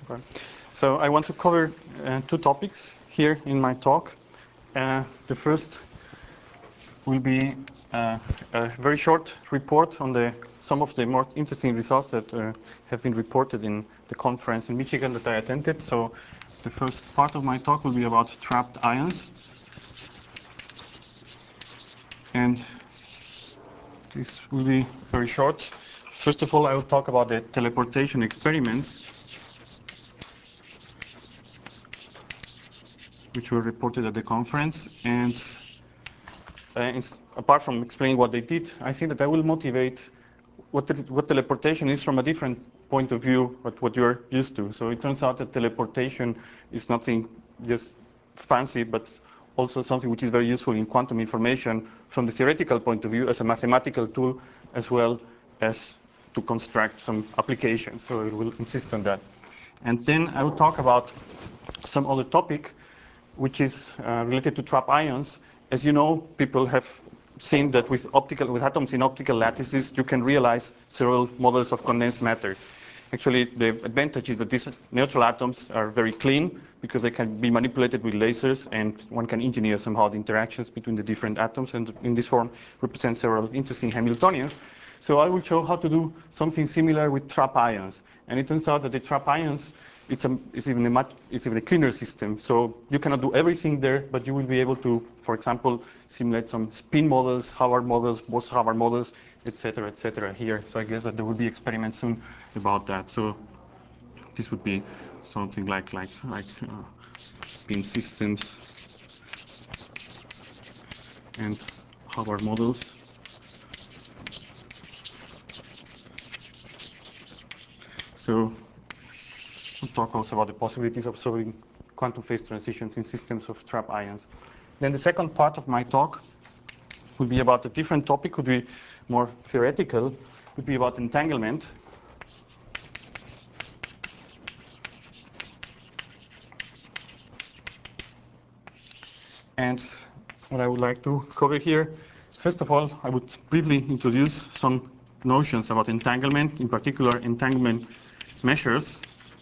Okay. So I want to cover two topics here in my talk. The first will be a very short report on some of the more interesting results that have been reported in the conference in Michigan that I attended. So the first part of my talk will be about trapped ions. And this will be very short. First of all, I will talk about the teleportation experiments which were reported at the conference. And apart from explaining what they did, I think that I will motivate what teleportation is from a different point of view of what you're used to. So it turns out that teleportation is nothing just fancy, but also something which is very useful in quantum information from the theoretical point of view as a mathematical tool, as well as to construct some applications. So I will insist on that. And then I will talk about some other topic which is related to trap ions. As you know, people have seen that with atoms in optical lattices, you can realize several models of condensed matter. Actually, the advantage is that these neutral atoms are very clean because they can be manipulated with lasers, and one can engineer somehow the interactions between the different atoms, and in this form represent several interesting Hamiltonians. So I will show how to do something similar with trap ions. And it turns out that the trap ions, it's even a cleaner system. So you cannot do everything there, but you will be able to, for example, simulate some spin models, Howard models, Bose-Howard models, etc. here. So I guess that there will be experiments soon about that. So this would be something like spin systems and Howard models. So we'll talk also about the possibilities of solving quantum phase transitions in systems of trap ions. Then the second part of my talk would be about a different topic, would be more theoretical, would be about entanglement. And what I would like to cover here is, first of all, I would briefly introduce some notions about entanglement, in particular entanglement measures.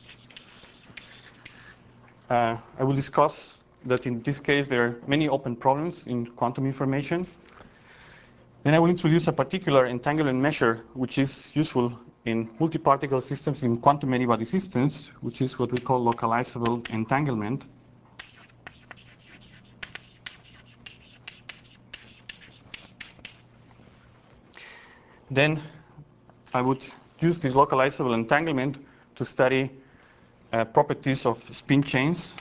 I will discuss that in this case there are many open problems in quantum information. Then I will introduce a particular entanglement measure which is useful in multi-particle systems in quantum many-body systems, which is what we call localizable entanglement. Then I would use this localizable entanglement to study properties of spin chains.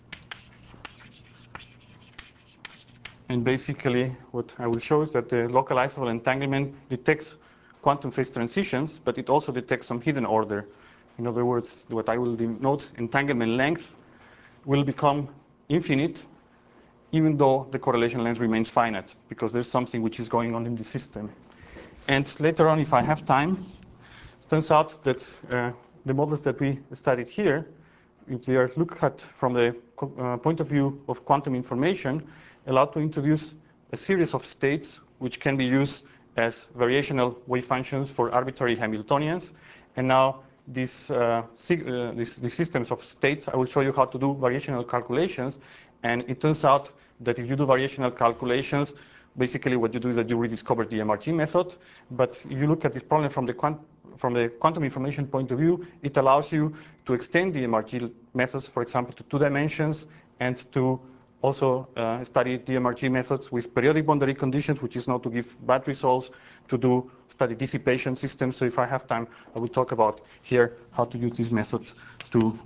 And basically, what I will show is that the localizable entanglement detects quantum phase transitions, but it also detects some hidden order. In other words, what I will denote entanglement length will become infinite, even though the correlation length remains finite, because there's something which is going on in the system. And later on, if I have time, it turns out that the models that we studied here, if they are looked at from the point of view of quantum information, allow to introduce a series of states which can be used as variational wave functions for arbitrary Hamiltonians. And now these systems of states, I will show you how to do variational calculations. And it turns out that if you do variational calculations, basically what you do is that you rediscover the MRG method. But if you look at this problem from the quantum information point of view, it allows you to extend the MRG methods, for example, to 2 dimensions, and to also study the MRG methods with periodic boundary conditions, which is now to give bad results, to study dissipation systems. So if I have time, I will talk about here how to use this method to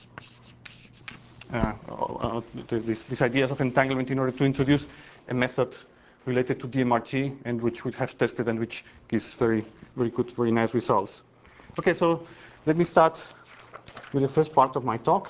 these ideas of entanglement in order to introduce a method related to DMRG, and which we have tested and which gives very good, very nice results. Okay, so let me start with the first part of my talk.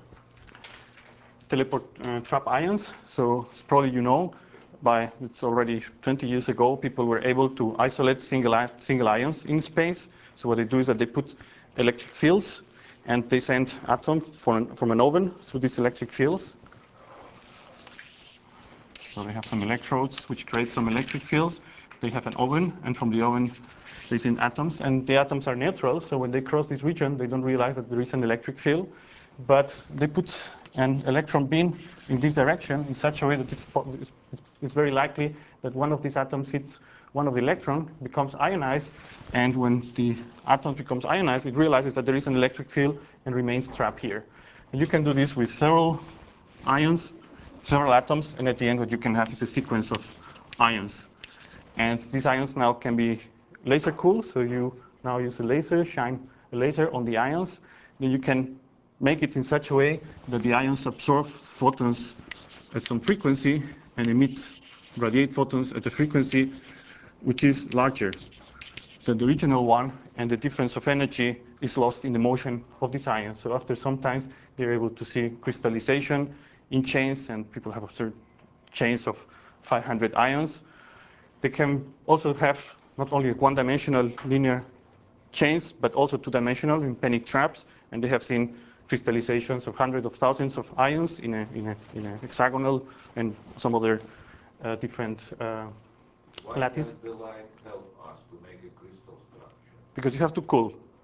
Trap ions. So probably you know, it's already 20 years ago, people were able to isolate single ions in space. So what they do is that they put electric fields, and they send atoms from an oven through these electric fields. So they have some electrodes which create some electric fields. they have an oven, and from the oven they send atoms, and the atoms are neutral, so when they cross this region, they don't realize that there is an electric field, but they put an electron beam in this direction in such a way that it's very likely that one of these atoms hits one of the electrons, becomes ionized, and when the atom becomes ionized, it realizes that there is an electric field and remains trapped here. And you can do this with several ions, several atoms, and at the end what you can have is a sequence of ions. And these ions now can be laser cooled, so you now use a laser, shine a laser on the ions, then you can make it in such a way that the ions absorb photons at some frequency and radiate photons at a frequency which is larger than the original one, and the difference of energy is lost in the motion of these ions. So after some time, they're able to see crystallization in chains, and people have observed chains of 500 ions. They can also have not only one-dimensional linear chains, but also two-dimensional in penny traps, and they have seen crystallizations of hundreds of thousands of ions in a hexagonal and some other different lattice. Why does the light help us to make a crystal structure? Because you have to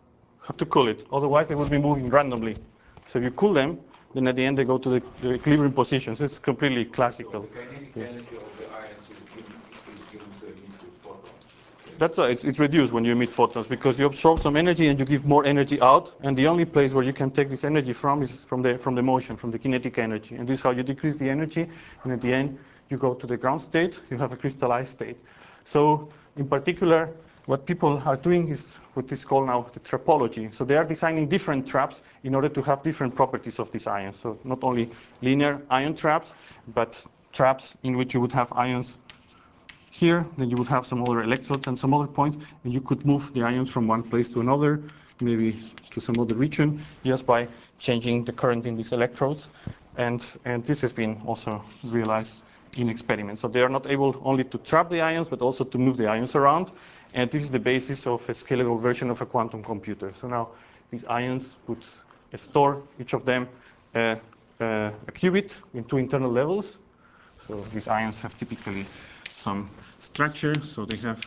cool it. Otherwise, they will be moving randomly. So if you cool them, then at the end they go to the equilibrium position. So it's completely classical. So the kinetic energy of the ions is given to emit photons. That's why it's reduced when you emit photons, because you absorb some energy and you give more energy out. And the only place where you can take this energy from is from the motion, from the kinetic energy. And this is how you decrease the energy. And at the end, you go to the ground state. You have a crystallized state. So in particular, what people are doing is what is called now the trapology. So they are designing different traps in order to have different properties of these ions. So not only linear ion traps, but traps in which you would have ions here, then you would have some other electrodes and some other points, and you could move the ions from one place to another, maybe to some other region, just by changing the current in these electrodes. And this has been also realized in experiments. So they are not able only to trap the ions, but also to move the ions around. And this is the basis of a scalable version of a quantum computer. So now these ions would store, each of them, a qubit in two internal levels. So these ions have typically some structure, so they have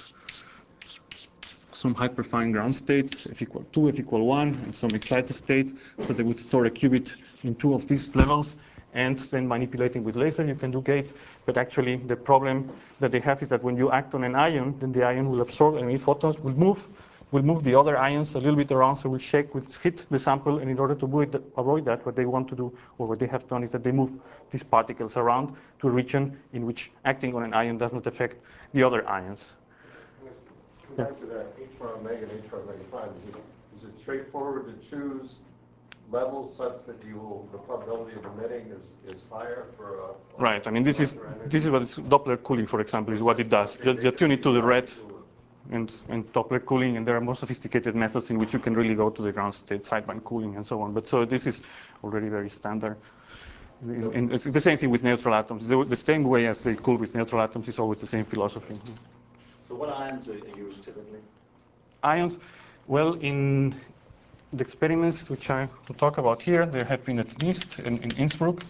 some hyperfine ground states, f equal 2, f equal 1, and some excited states. So they would store a qubit in two of these levels, and then manipulating with laser, you can do gates. But actually, the problem that they have is that when you act on an ion, then the ion will absorb and emit photons, will move the other ions a little bit around, so will shake, will hit the sample. And in order to avoid that, what they want to do, or what they have done, is that they move these particles around to a region in which acting on an ion does not affect the other ions. Back to that H1 omega and H1 omega prime, is it straightforward to choose levels such that the probability of emitting is higher for right. I mean, this is what is Doppler cooling, for example, is what it does. You tune it to the red and Doppler cooling, and there are more sophisticated methods in which you can really go to the ground state, sideband cooling, and so on. But so this is already very standard. And it's the same thing with neutral atoms. The same way as they cool with neutral atoms is always the same philosophy. So what ions are used typically? Ions, well, in the experiments which I will talk about here, there have been at NIST and in Innsbruck.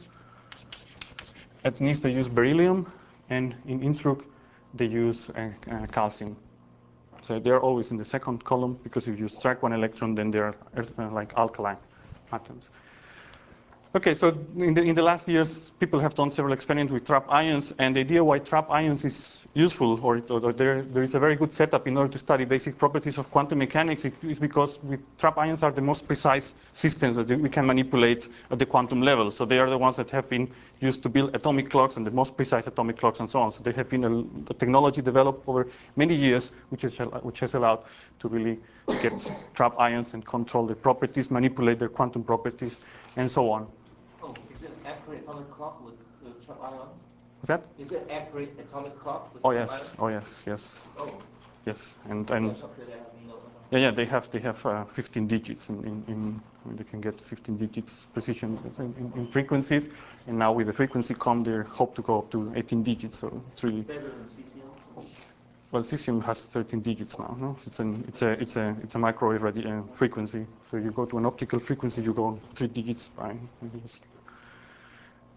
At NIST they use beryllium, and in Innsbruck they use calcium. So they're always in the second column, because if you strike one electron, then they're like alkaline atoms. Okay, so in the last years, people have done several experiments with trap ions, and the idea why trap ions is useful, or there is a very good setup in order to study basic properties of quantum mechanics, is because trap ions are the most precise systems that we can manipulate at the quantum level. So they are the ones that have been used to build atomic clocks, and the most precise atomic clocks, and so on. So there have been a technology developed over many years, which has allowed to really get trap ions and control their properties, manipulate their quantum properties, and so on. Oh, is it accurate atomic clock with the trap ion? What's that? Is it accurate atomic clock with Oh trap yes, ion? oh yes, yes, Oh, yes, and that's up there. They have no. yeah, they have 15 digits they can get 15 digits precision in frequencies, and now with the frequency comb they hope to go up to 18 digits. So it's really Better than cesium. well. Cesium has 13 digits now. No, it's a microwave frequency. So you go to an optical frequency, you go 3 digits by.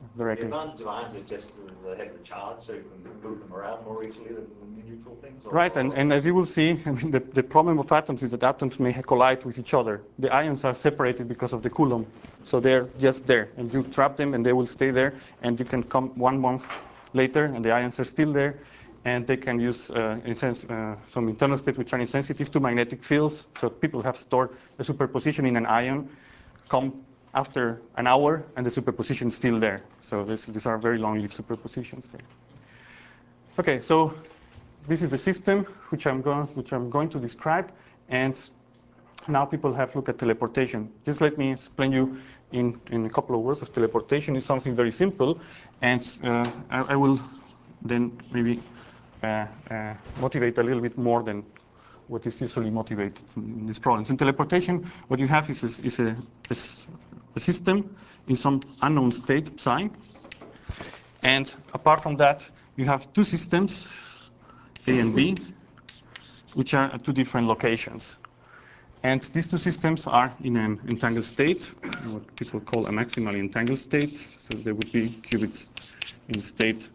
The directly. advantage of ions is just the heavier charge, so you can move them around more easily than the neutral things. Right, and as you will see, I mean, the problem of atoms is that atoms may collide with each other. The ions are separated because of the Coulomb, so they're just there, and you trap them, and they will stay there, and you can come 1 month later, and the ions are still there, and they can use, in a sense, some internal states which are insensitive to magnetic fields. So people have stored a superposition in an ion, come after an hour, and the superposition is still there. So these are very long-lived superpositions there. Okay, so this is the system which I'm going to describe, and now people have looked at teleportation. Just let me explain you in a couple of words of teleportation. Is something very simple, and I will then maybe motivate a little bit more than what is usually motivated in these problems. In teleportation, what you have is a system in some unknown state, psi, and apart from that, you have two systems, A and B, which are at two different locations. And these two systems are in an entangled state, what people call a maximally entangled state. So there would be qubits in state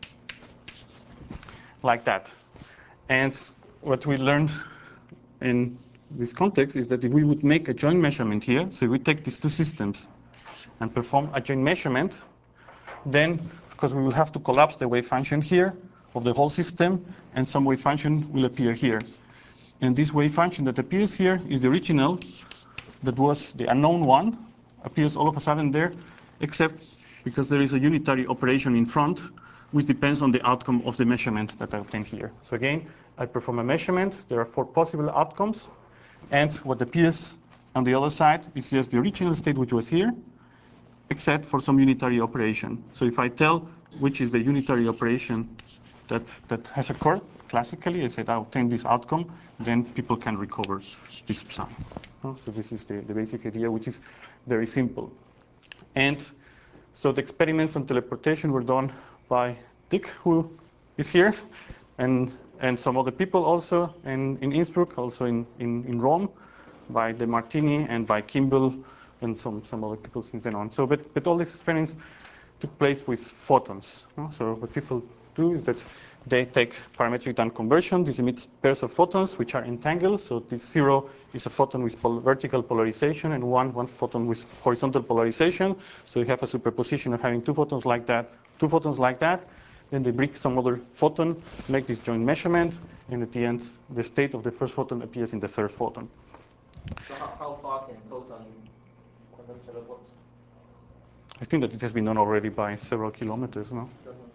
like that. And what we learned in this context is that if we would make a joint measurement here, so we take these two systems and perform a joint measurement, then, because we will have to collapse the wave function here of the whole system, and some wave function will appear here. And this wave function that appears here is the original, that was the unknown one, appears all of a sudden there, except because there is a unitary operation in front, which depends on the outcome of the measurement that I obtain here. So again, I perform a measurement. There are 4 possible outcomes. And what appears on the other side is just the original state, which was here, except for some unitary operation. So if I tell which is the unitary operation that has occurred classically, I said I obtain this outcome, then people can recover this psi. So this is the basic idea, which is very simple. And so the experiments on teleportation were done by Dick, who is here, and some other people also in Innsbruck, also in Rome, by De Martini and by Kimball and some other people since then on. So, but all these experiments took place with photons. So what people do is that they take parametric time conversion. This emits pairs of photons which are entangled. So this 0 is a photon with vertical polarization, and one photon with horizontal polarization. So you have a superposition of having 2 photons like that, 2 photons like that. Then they bring some other photon, make this joint measurement, and at the end, the state of the first photon appears in the third photon. So how far can photon quantum teleport? I think that it has been done already by several kilometers, no?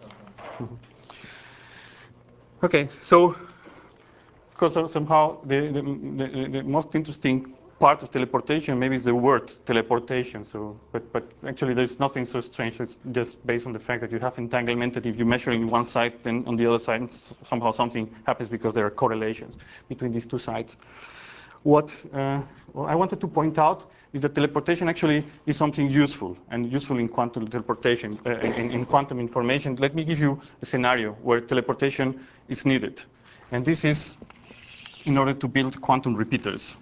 Okay, so of course somehow the most interesting part of teleportation maybe is the word teleportation. So, but actually there's nothing so strange. It's just based on the fact that you have entanglement. That if you measure in one side, then on the other side somehow something happens because there are correlations between these two sides. What I wanted to point out is that teleportation actually is something useful, and useful in quantum teleportation, in quantum information. Let me give you a scenario where teleportation is needed. And this is in order to build quantum repeaters.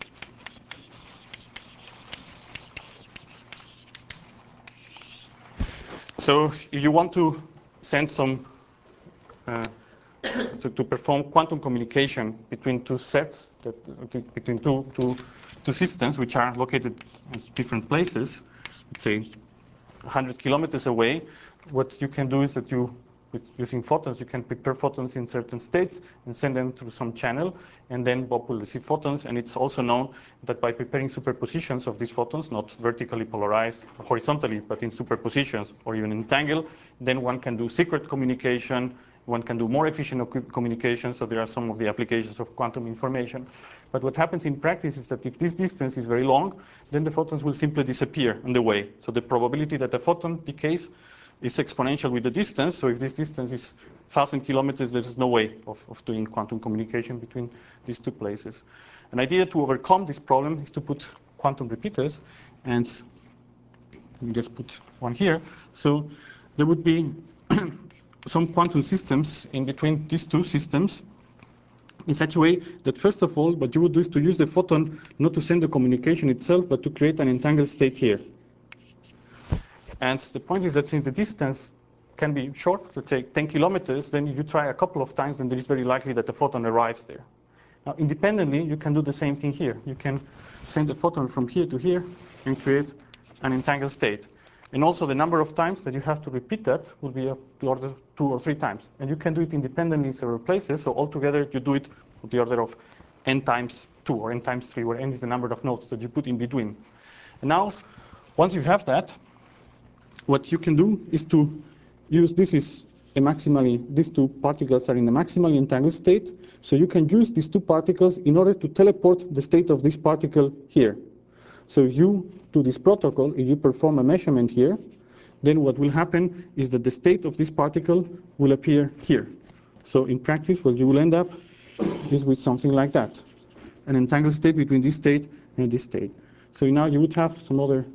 So if you want to send some to perform quantum communication between two sets, between two systems which are located in different places, let's say 100 kilometers away, what you can do is that using photons, you can prepare photons in certain states and send them through some channel, and then Bob will receive photons. And it's also known that by preparing superpositions of these photons, not vertically polarized horizontally, but in superpositions or even entangled, then one can do secret communication. One can do more efficient communication, so there are some of the applications of quantum information. But what happens in practice is that if this distance is very long, then the photons will simply disappear on the way. So the probability that a photon decays is exponential with the distance. So if this distance is 1,000 kilometers, there is no way of doing quantum communication between these two places. An idea to overcome this problem is to put quantum repeaters, and we just put one here. So there would be some quantum systems in between these two systems in such a way that, first of all, what you would do is to use the photon not to send the communication itself, but to create an entangled state here. And the point is that since the distance can be short, let's say 10 kilometers, then you try a couple of times, and it is very likely that the photon arrives there. Now, independently, you can do the same thing here. You can send a photon from here to here and create an entangled state. And also the number of times that you have to repeat that will be of the order 2 or 3 times. And you can do it independently in several places. So altogether, you do it with the order of n times 2 or n times 3, where n is the number of nodes that you put in between. And now, once you have that, what you can do is to use, these two particles are in a maximally entangled state. So you can use these two particles in order to teleport the state of this particle here. So if you do this protocol, if you perform a measurement here, then what will happen is that the state of this particle will appear here. So in practice, what you will end up is with something like that, an entangled state between this state and this state. So now you would have some other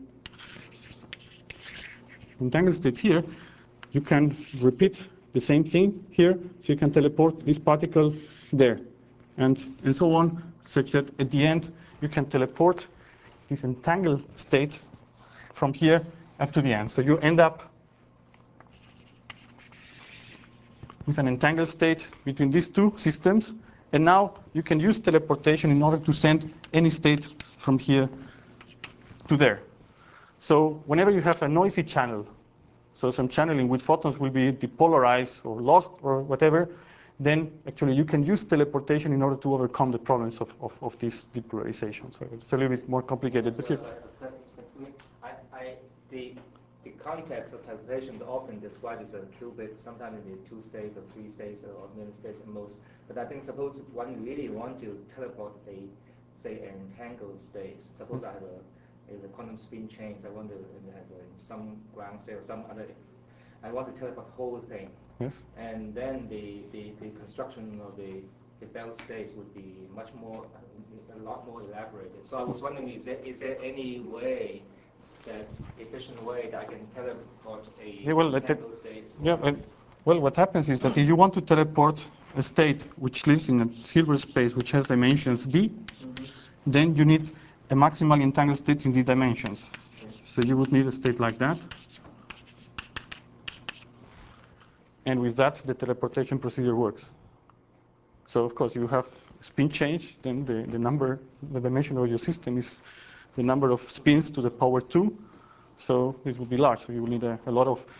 entangled states here. You can repeat the same thing here, so you can teleport this particle there, and so on, such that at the end you can teleport this entangled state from here up to the end. So you end up with an entangled state between these two systems, and now you can use teleportation in order to send any state from here to there. So whenever you have a noisy channel, so some channel in which photons will be depolarized or lost or whatever, then actually you can use teleportation in order to overcome the problems of this depolarization. So it's a little bit more complicated. But here. The context of teleportation is often described as a qubit, sometimes in 2 states or 3 states or many states at most. But I think suppose one really want to teleport say an entangled state. Suppose I have a quantum spin change. I want to, it has some ground state or some other. I want to teleport the whole thing. Yes. And then the construction of the belt states would be much more, a lot more elaborated. So I was wondering, is there any way, that efficient way that I can teleport entangled state? Yeah. Well, what happens is that if you want to teleport a state which lives in a Hilbert space which has dimensions d, then you need a maximally entangled state in d dimensions. So you would need a state like that. And with that, the teleportation procedure works. So of course, you have spin change, then the dimension of your system is the number of spins to the power 2. So this would be large. So you will need a lot of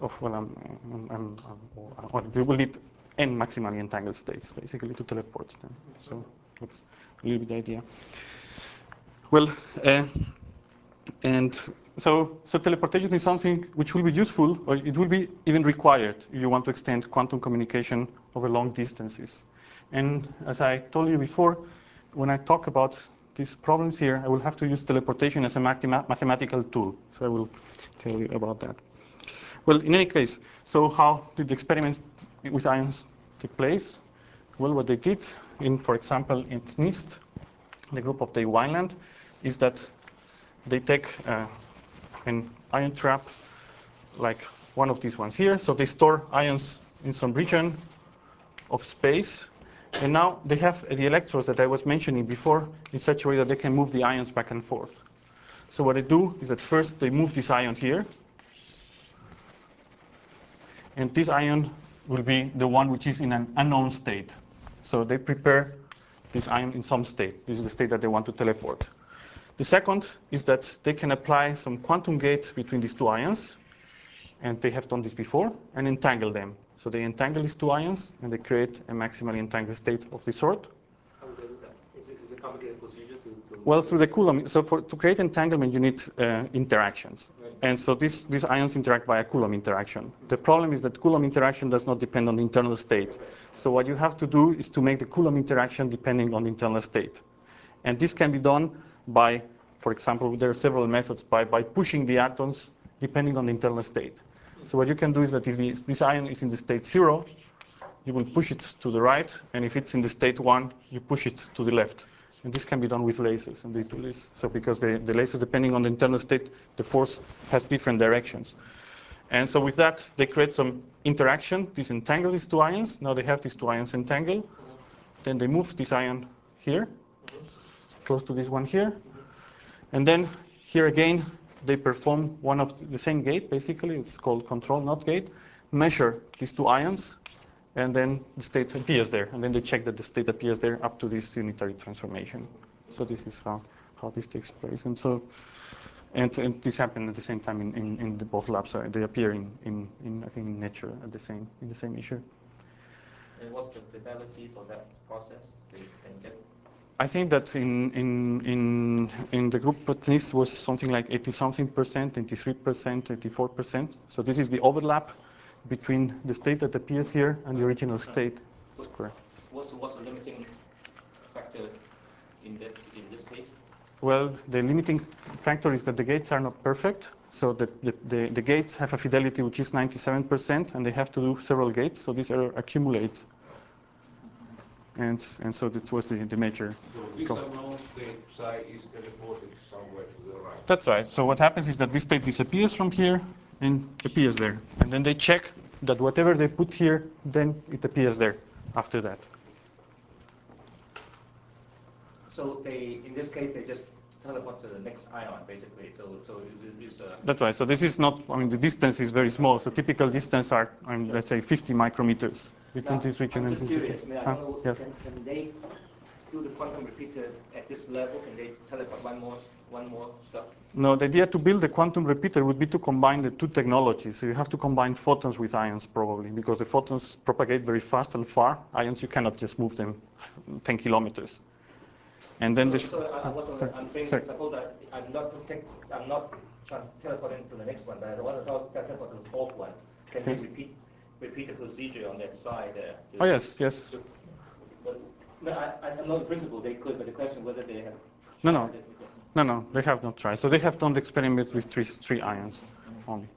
you will need n maximally entangled states, basically, to teleport them. So that's a little bit the idea. Well, and so teleportation is something which will be useful, or it will be even required if you want to extend quantum communication over long distances. And as I told you before, when I talk about these problems here, I will have to use teleportation as a mathematical tool. So I will tell you about that. Well, in any case, so how did the experiment with ions take place? Well, what they did, for example, in NIST, the group of Dave Wineland, is that they take an ion trap like one of these ones here. So they store ions in some region of space. And now they have the electrodes that I was mentioning before in such a way that they can move the ions back and forth. So what they do is that first they move this ion here. And this ion will be the one which is in an unknown state. So they prepare this ion in some state. This is the state that they want to teleport. The second is that they can apply some quantum gate between these two ions, and they have done this before, and entangle them. So they entangle these two ions, and they create a maximally entangled state of this sort. How would they do that? Is it a complicated procedure to Well, through the Coulomb. So to create entanglement, you need interactions. Right. And so these ions interact by a Coulomb interaction. The problem is that Coulomb interaction does not depend on the internal state. So what you have to do is to make the Coulomb interaction depending on the internal state. And this can be done by, for example, there are several methods by pushing the atoms depending on the internal state. So what you can do is that if this ion is in the state 0, you will push it to the right, and if it's in the state 1, you push it to the left. And this can be done with lasers, and they do this. So because the laser, depending on the internal state, the force has different directions. And so with that, they create some interaction. These entangle these two ions. Now they have these two ions entangled. Then they move this ion here, close to this one here. And then here again, they perform one of the same gate, basically. It's called control NOT gate. measure these two ions, and then the state appears there, and then they check that the state appears there up to this unitary transformation. So this is how this takes place. And so, and this happened at the same time in the both labs. They appear in I think in Nature at the same issue. And what's the fidelity for that process that you can get? I think that in the group at least was something like 80-something percent, 83%, 84%. So this is the overlap between the state that appears here and the original state. That's correct. What's the limiting factor in this case? Well, the limiting factor is that the gates are not perfect. So the gates have a fidelity which is 97%, and they have to do several gates. So this error accumulates. And so that was the major. So this unknown state psi is teleported somewhere to the right. That's right. So what happens is that this state disappears from here and appears there. And then they check that whatever they put here, then it appears there after that. So in this case, they just teleport to the next ion, basically. So it's That's right. So this is not, I mean, the distance is very small. So typical distance are, let's say, 50 micrometers between this region and I'm this just curious. region. I don't know, Yes. can they do the quantum repeater at this level? Can they teleport one more stuff? No, the idea to build a quantum repeater would be to combine the two technologies. So you have to combine photons with ions probably, because the photons propagate very fast and far. Ions, you cannot just move them 10 kilometers. And then this. I'm saying, suppose I'm not teleporting to the next one, but I want to teleport to the fourth one. Can they repeat the procedure on that side there? Oh yes, yes. But I know the principle they could, but the question whether they have. No, they have not tried. So they have done the experiment with three ions only.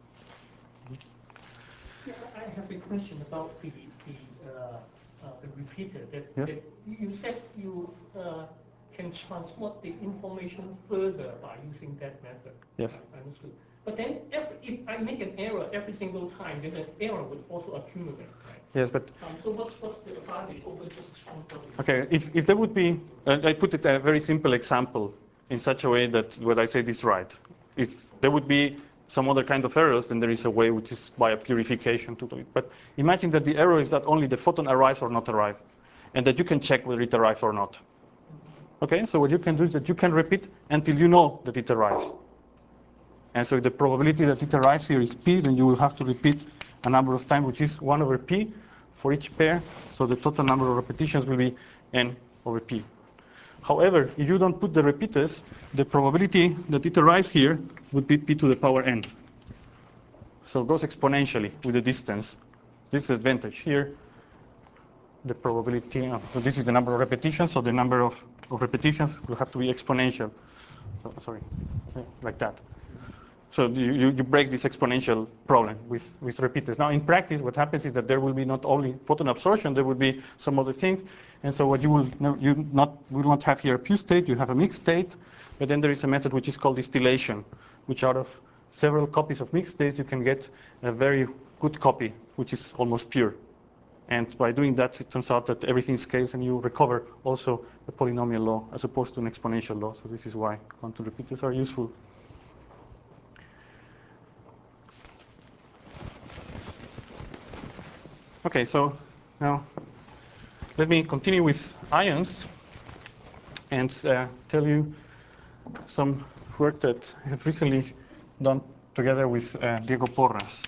Yeah, I have a question about the repeater. That you said you can transmit the information further by using that method. Yes. I understood. But then if I make an error every single time, then an error would also accumulate, right? Yes, but. So what's the advantage over just transporting? Okay, if there would be, I put it a very simple example in such a way that what I said is right. If there would be some other kind of errors, then there is a way which is by a purification to do it. But imagine that the error is that only the photon arrives or not arrive, and that you can check whether it arrives or not. Okay, so what you can do is that you can repeat until you know that it arrives. And so the probability that it arrives here is p, then you will have to repeat a number of times, which is 1 over p for each pair. So the total number of repetitions will be n over p. However, if you don't put the repeaters, the probability that it arrives here would be p to the power n. So it goes exponentially with the distance. This is advantage here. The probability, so this is the number of repetitions, so the number of repetitions will have to be exponential. So, sorry, like that. So you break this exponential problem with repeaters. Now in practice, what happens is that there will be not only photon absorption, there will be some other things. And so what you will not have here a pure state, you have a mixed state, but then there is a method which is called distillation, which out of several copies of mixed states, you can get a very good copy, which is almost pure. And by doing that, it turns out that everything scales and you recover also a polynomial law as opposed to an exponential law. So this is why quantum repeaters are useful. Okay, so now let me continue with ions and tell you some work that I have recently done together with Diego Porras.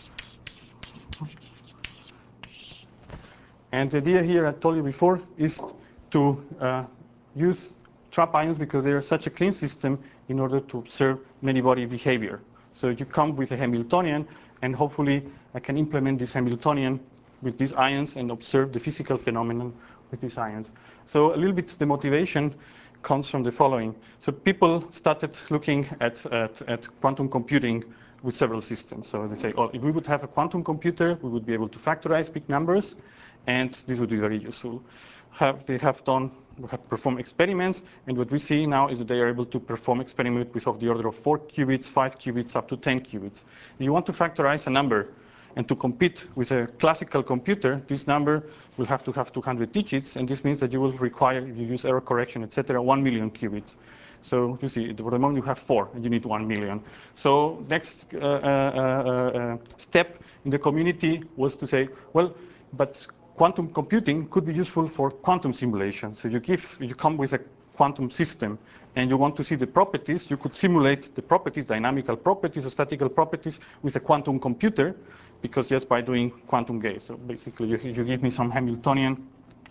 And the idea here, I told you before, is to use trap ions because they are such a clean system in order to observe many-body behavior. So you come with a Hamiltonian, and hopefully I can implement this Hamiltonian with these ions and observe the physical phenomenon with these ions. So a little bit the motivation comes from the following. So people started looking at quantum computing with several systems. So they say, oh, if we would have a quantum computer, we would be able to factorize big numbers, and this would be very useful. They have performed experiments, and what we see now is that they are able to perform experiments with of the order of 4 qubits, 5 qubits, up to 10 qubits. If you want to factorize a number, And to compete with a classical computer, this number will have to have 200 digits, and this means that you will require, if you use error correction, etc., 1 million qubits. So you see, at the moment you have 4, and you need 1 million. So next step in the community was to say, well, but quantum computing could be useful for quantum simulation. So you come with a quantum system, and you want to see the properties, you could simulate the properties, dynamical properties or statical properties with a quantum computer, because just by doing quantum gate. So basically, you give me some Hamiltonian,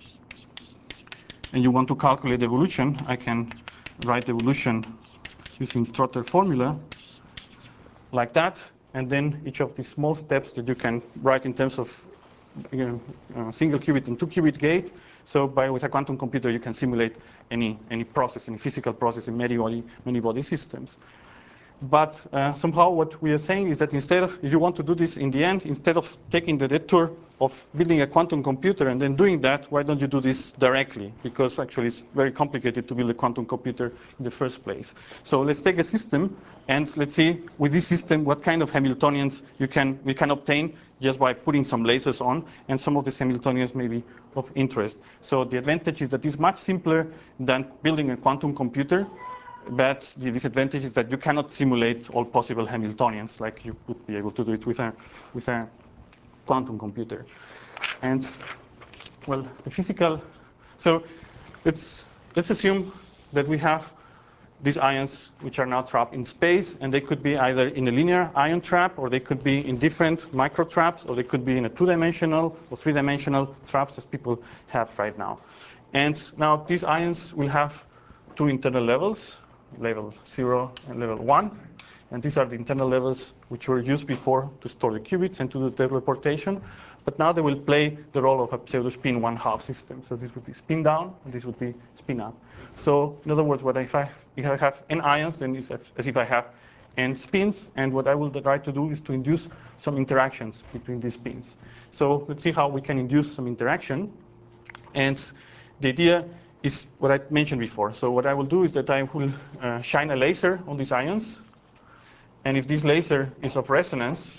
and you want to calculate evolution, I can write evolution using Trotter formula like that, and then each of these small steps that you can write in terms of single qubit and 2 qubit gate. So with a quantum computer, you can simulate any process, any physical process in many body systems. But somehow what we are saying is that instead of, if you want to do this in the end, instead of taking the detour of building a quantum computer and then doing that, why don't you do this directly? Because actually it's very complicated to build a quantum computer in the first place. So let's take a system, and let's see with this system what kind of Hamiltonians we can obtain just by putting some lasers on, and some of these Hamiltonians may be of interest. So the advantage is that it's much simpler than building a quantum computer. But the disadvantage is that you cannot simulate all possible Hamiltonians like you would be able to do it with a quantum computer. And well, the physical. So let's assume that we have these ions which are now trapped in space, and they could be either in a linear ion trap, or they could be in different micro traps, or they could be in a 2-dimensional or 3-dimensional traps as people have right now. And now these ions will have 2 internal levels, level 0 and level 1. And these are the internal levels which were used before to store the qubits and to do teleportation. But now they will play the role of a pseudo-spin 1/2 system. So this would be spin down, and this would be spin up. So in other words, if I have n ions, then it's as if I have n spins. And what I will try to do is to induce some interactions between these spins. So let's see how we can induce some interaction. And the idea is what I mentioned before. So what I will do is that I will shine a laser on these ions. And if this laser is of resonance,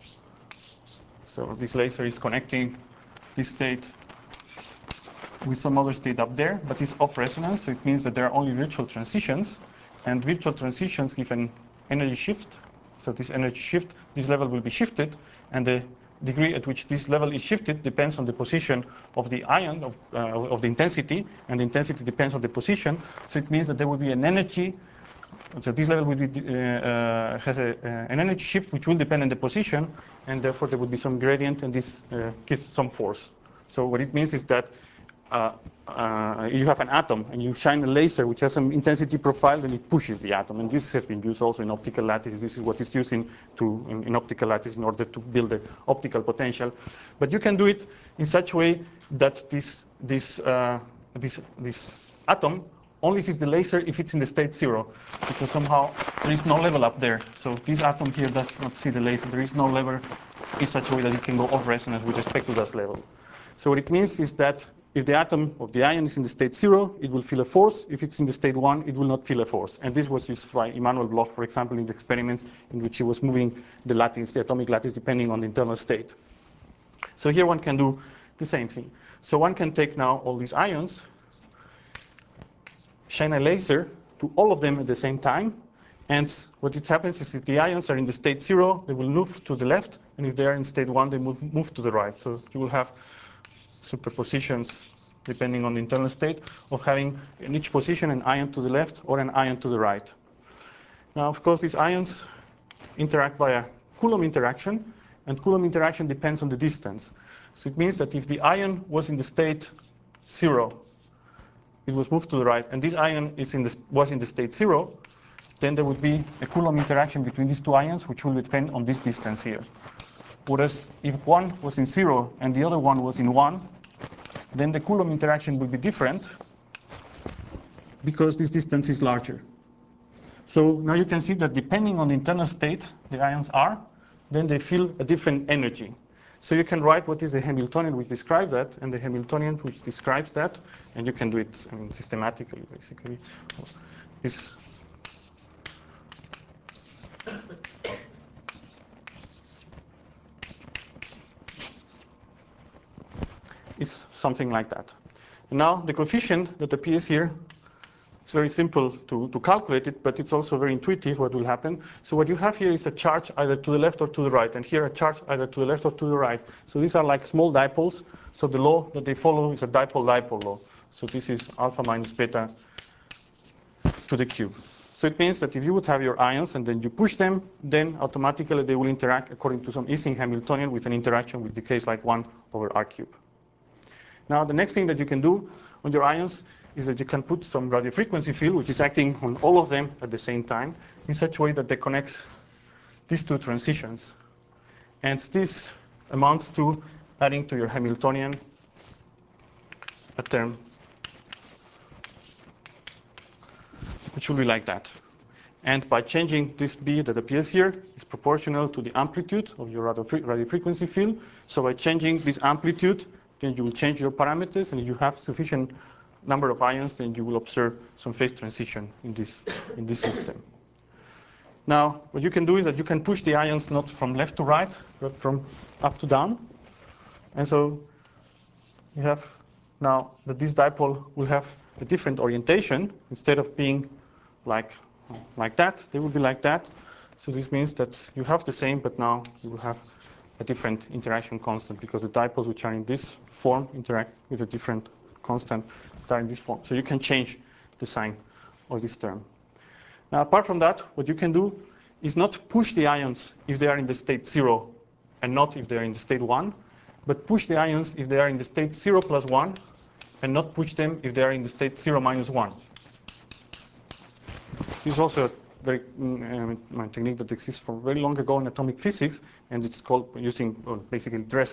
so this laser is connecting this state with some other state up there, but it's off resonance, so it means that there are only virtual transitions. And virtual transitions give an energy shift. So this energy shift, this level will be shifted, and the degree at which this level is shifted depends on the position of the ion, of the intensity, and the intensity depends on the position. So it means that there will be an energy, so this level will be, has an energy shift which will depend on the position, and therefore there will be some gradient, and this gives some force. So what it means is that you have an atom, and you shine a laser which has some intensity profile, then it pushes the atom. And this has been used also in optical lattices. This is what is used in optical lattice in order to build the optical potential. But you can do it in such a way that this atom only sees the laser if it's in the state 0, because somehow there is no level up there. So this atom here does not see the laser. There is no level in such a way that it can go off resonance with respect to that level. So what it means is that if the atom of the ion is in the state 0, it will feel a force. If it's in the state 1, it will not feel a force. And this was used by Immanuel Bloch, for example, in the experiments in which he was moving the lattice, the atomic lattice, depending on the internal state. So here one can do the same thing. So one can take now all these ions, shine a laser to all of them at the same time. And what it happens is if the ions are in the state 0, they will move to the left. And if they are in state 1, they move to the right. So you will have superpositions depending on the internal state of having in each position an ion to the left or an ion to the right. Now, of course, these ions interact via Coulomb interaction, and Coulomb interaction depends on the distance. So it means that if the ion was in the state 0, it was moved to the right, and this ion was in the state 0, then there would be a Coulomb interaction between these two ions, which will depend on this distance here. Whereas if one was in 0 and the other one was in 1, then the Coulomb interaction will be different because this distance is larger. So now you can see that depending on the internal state the ions are, then they feel a different energy. So you can write what is the Hamiltonian which describes that, and the Hamiltonian which describes that, and you can do it systematically, basically. Is is something like that. And now the coefficient that appears here, it's very simple to calculate it, but it's also very intuitive what will happen. So what you have here is a charge either to the left or to the right, and here a charge either to the left or to the right. So these are like small dipoles. So the law that they follow is a dipole-dipole law. So this is alpha minus beta to the cube. So it means that if you would have your ions and then you push them, then automatically they will interact according to some Ising Hamiltonian with an interaction with decays like 1 over r cubed. Now the next thing that you can do on your ions is that you can put some radio frequency field, which is acting on all of them at the same time, in such a way that they connect these two transitions. And this amounts to adding to your Hamiltonian a term which will be like that. And by changing this B that appears here is proportional to the amplitude of your radio frequency field. So by changing this amplitude, then you will change your parameters, and if you have sufficient number of ions, then you will observe some phase transition in this system. Now, what you can do is that you can push the ions not from left to right, but from up to down. And so you have now that this dipole will have a different orientation. Instead of being like that, they will be like that. So this means that you have the same, but now you will have a different interaction constant, because the dipoles which are in this form interact with a different constant that are in this form. So you can change the sign of this term. Now, apart from that, what you can do is not push the ions if they are in the state 0 and not if they are in the state 1, but push the ions if they are in the state 0 plus 1 and not push them if they are in the state 0 minus 1. This is also a very technique that exists from very long ago in atomic physics, and it's called using basically dark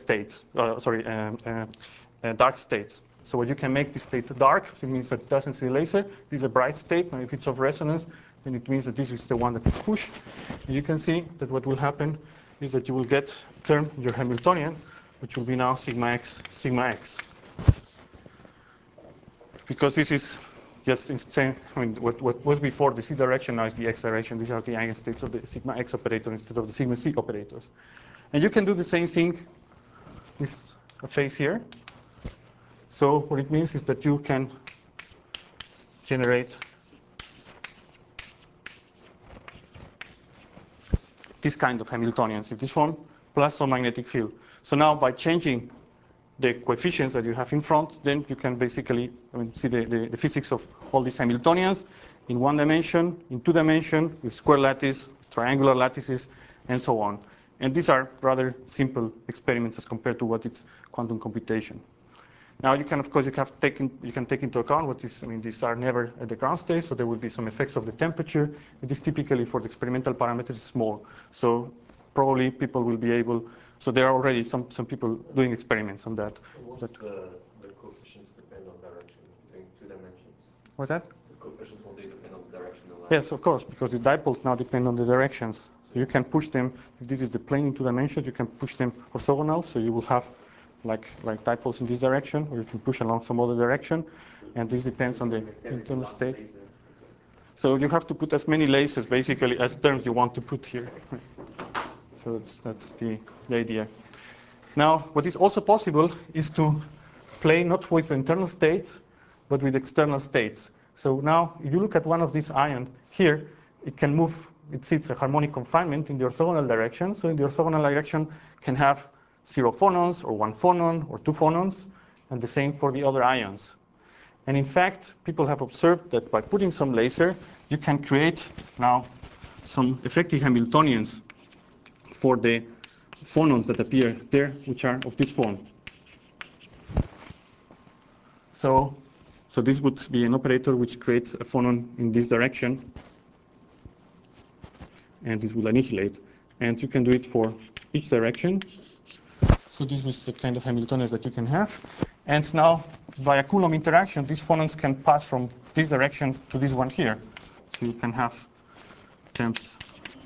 states. So when you can make this state dark, so it means that it doesn't see a laser. This is a bright state. Now if it's of resonance, then it means that this is the one that you push. And you can see that what will happen is that you will get a term in your Hamiltonian, which will be now sigma x, sigma x. Because this is just insane. I mean, what was before the z direction now is the x direction. These are the eigenstates of the sigma x operator instead of the sigma c operators. And you can do the same thing with a phase here. So what it means is that you can generate this kind of Hamiltonians, if this one plus some magnetic field. So now by changing the coefficients that you have in front, then you can basically see the physics of all these Hamiltonians in 1 dimension, in 2 dimension, with square lattice, triangular lattices, and so on. And these are rather simple experiments as compared to what is quantum computation. Now you can, of course, you can take into account what is, these are never at the ground state, so there will be some effects of the temperature. It is typically for the experimental parameters small. So probably people will be able, so there are already some people doing experiments on that. What's the coefficients depend on direction in 2 dimensions? What's that? The coefficients, will they depend on the direction of the Yes, of course, because the dipoles now depend on the directions. So you can push them, if this is the plane in 2 dimensions, you can push them orthogonal, so you will have like dipoles in this direction, or you can push along some other direction, and this depends on the internal state. So you have to put as many lasers, basically, as terms you want to put here. So that's the idea. Now, what is also possible is to play not with internal states, but with external states. So now, if you look at one of these ions here, it can move, it's a harmonic confinement in the orthogonal direction. So in the orthogonal direction can have 0 phonons, or 1 phonon, or 2 phonons, and the same for the other ions. And in fact, people have observed that by putting some laser, you can create now some effective Hamiltonians for the phonons that appear there, which are of this form. So this would be an operator which creates a phonon in this direction, and this will annihilate. And you can do it for each direction. So this was the kind of Hamiltonians that you can have. And now, by a Coulomb interaction, these phonons can pass from this direction to this one here. So you can have terms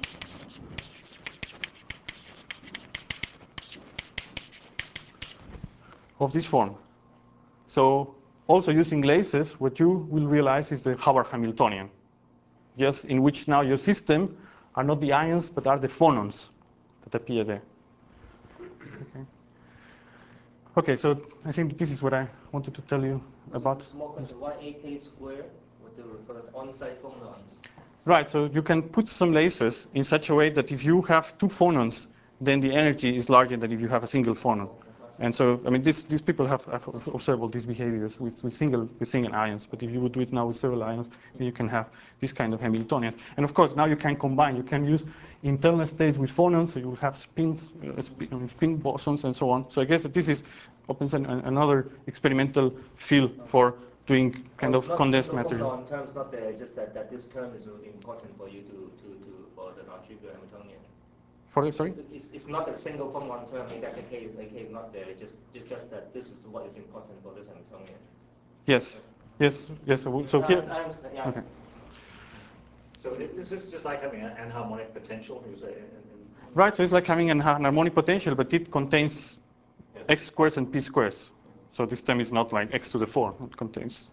of this form. So also using lasers, what you will realize is the Hubbard Hamiltonian. Yes, in which now your system are not the ions, but are the phonons that appear there. Okay. Okay, so I think this is what I wanted to tell you about. Small question, why AK square for the on-site phonons? Right, so you can put some lasers in such a way that if you have two phonons, then the energy is larger than if you have a single phonon. And so, I mean, these people have observed all these behaviors with single ions. But if you would do it now with several ions, then you can have this kind of Hamiltonian. And of course, now you can combine. You can use internal states with phonons, so you will have spins, spin bosons, and so on. So I guess that this opens another experimental field for doing kind of condensed matter. Phonon terms, not just that this term is important for you for the non-trivial Hamiltonian. Sorry? It's not a single phonon term in that the case not there. It's just that this is what is important for this Hamiltonian. Yes. So here. I understand. Yeah, okay. So is this just like having an anharmonic potential? You say, Right. So it's like having an harmonic potential, but it contains x squares and p squares. So this term is not like x to the 4. It contains.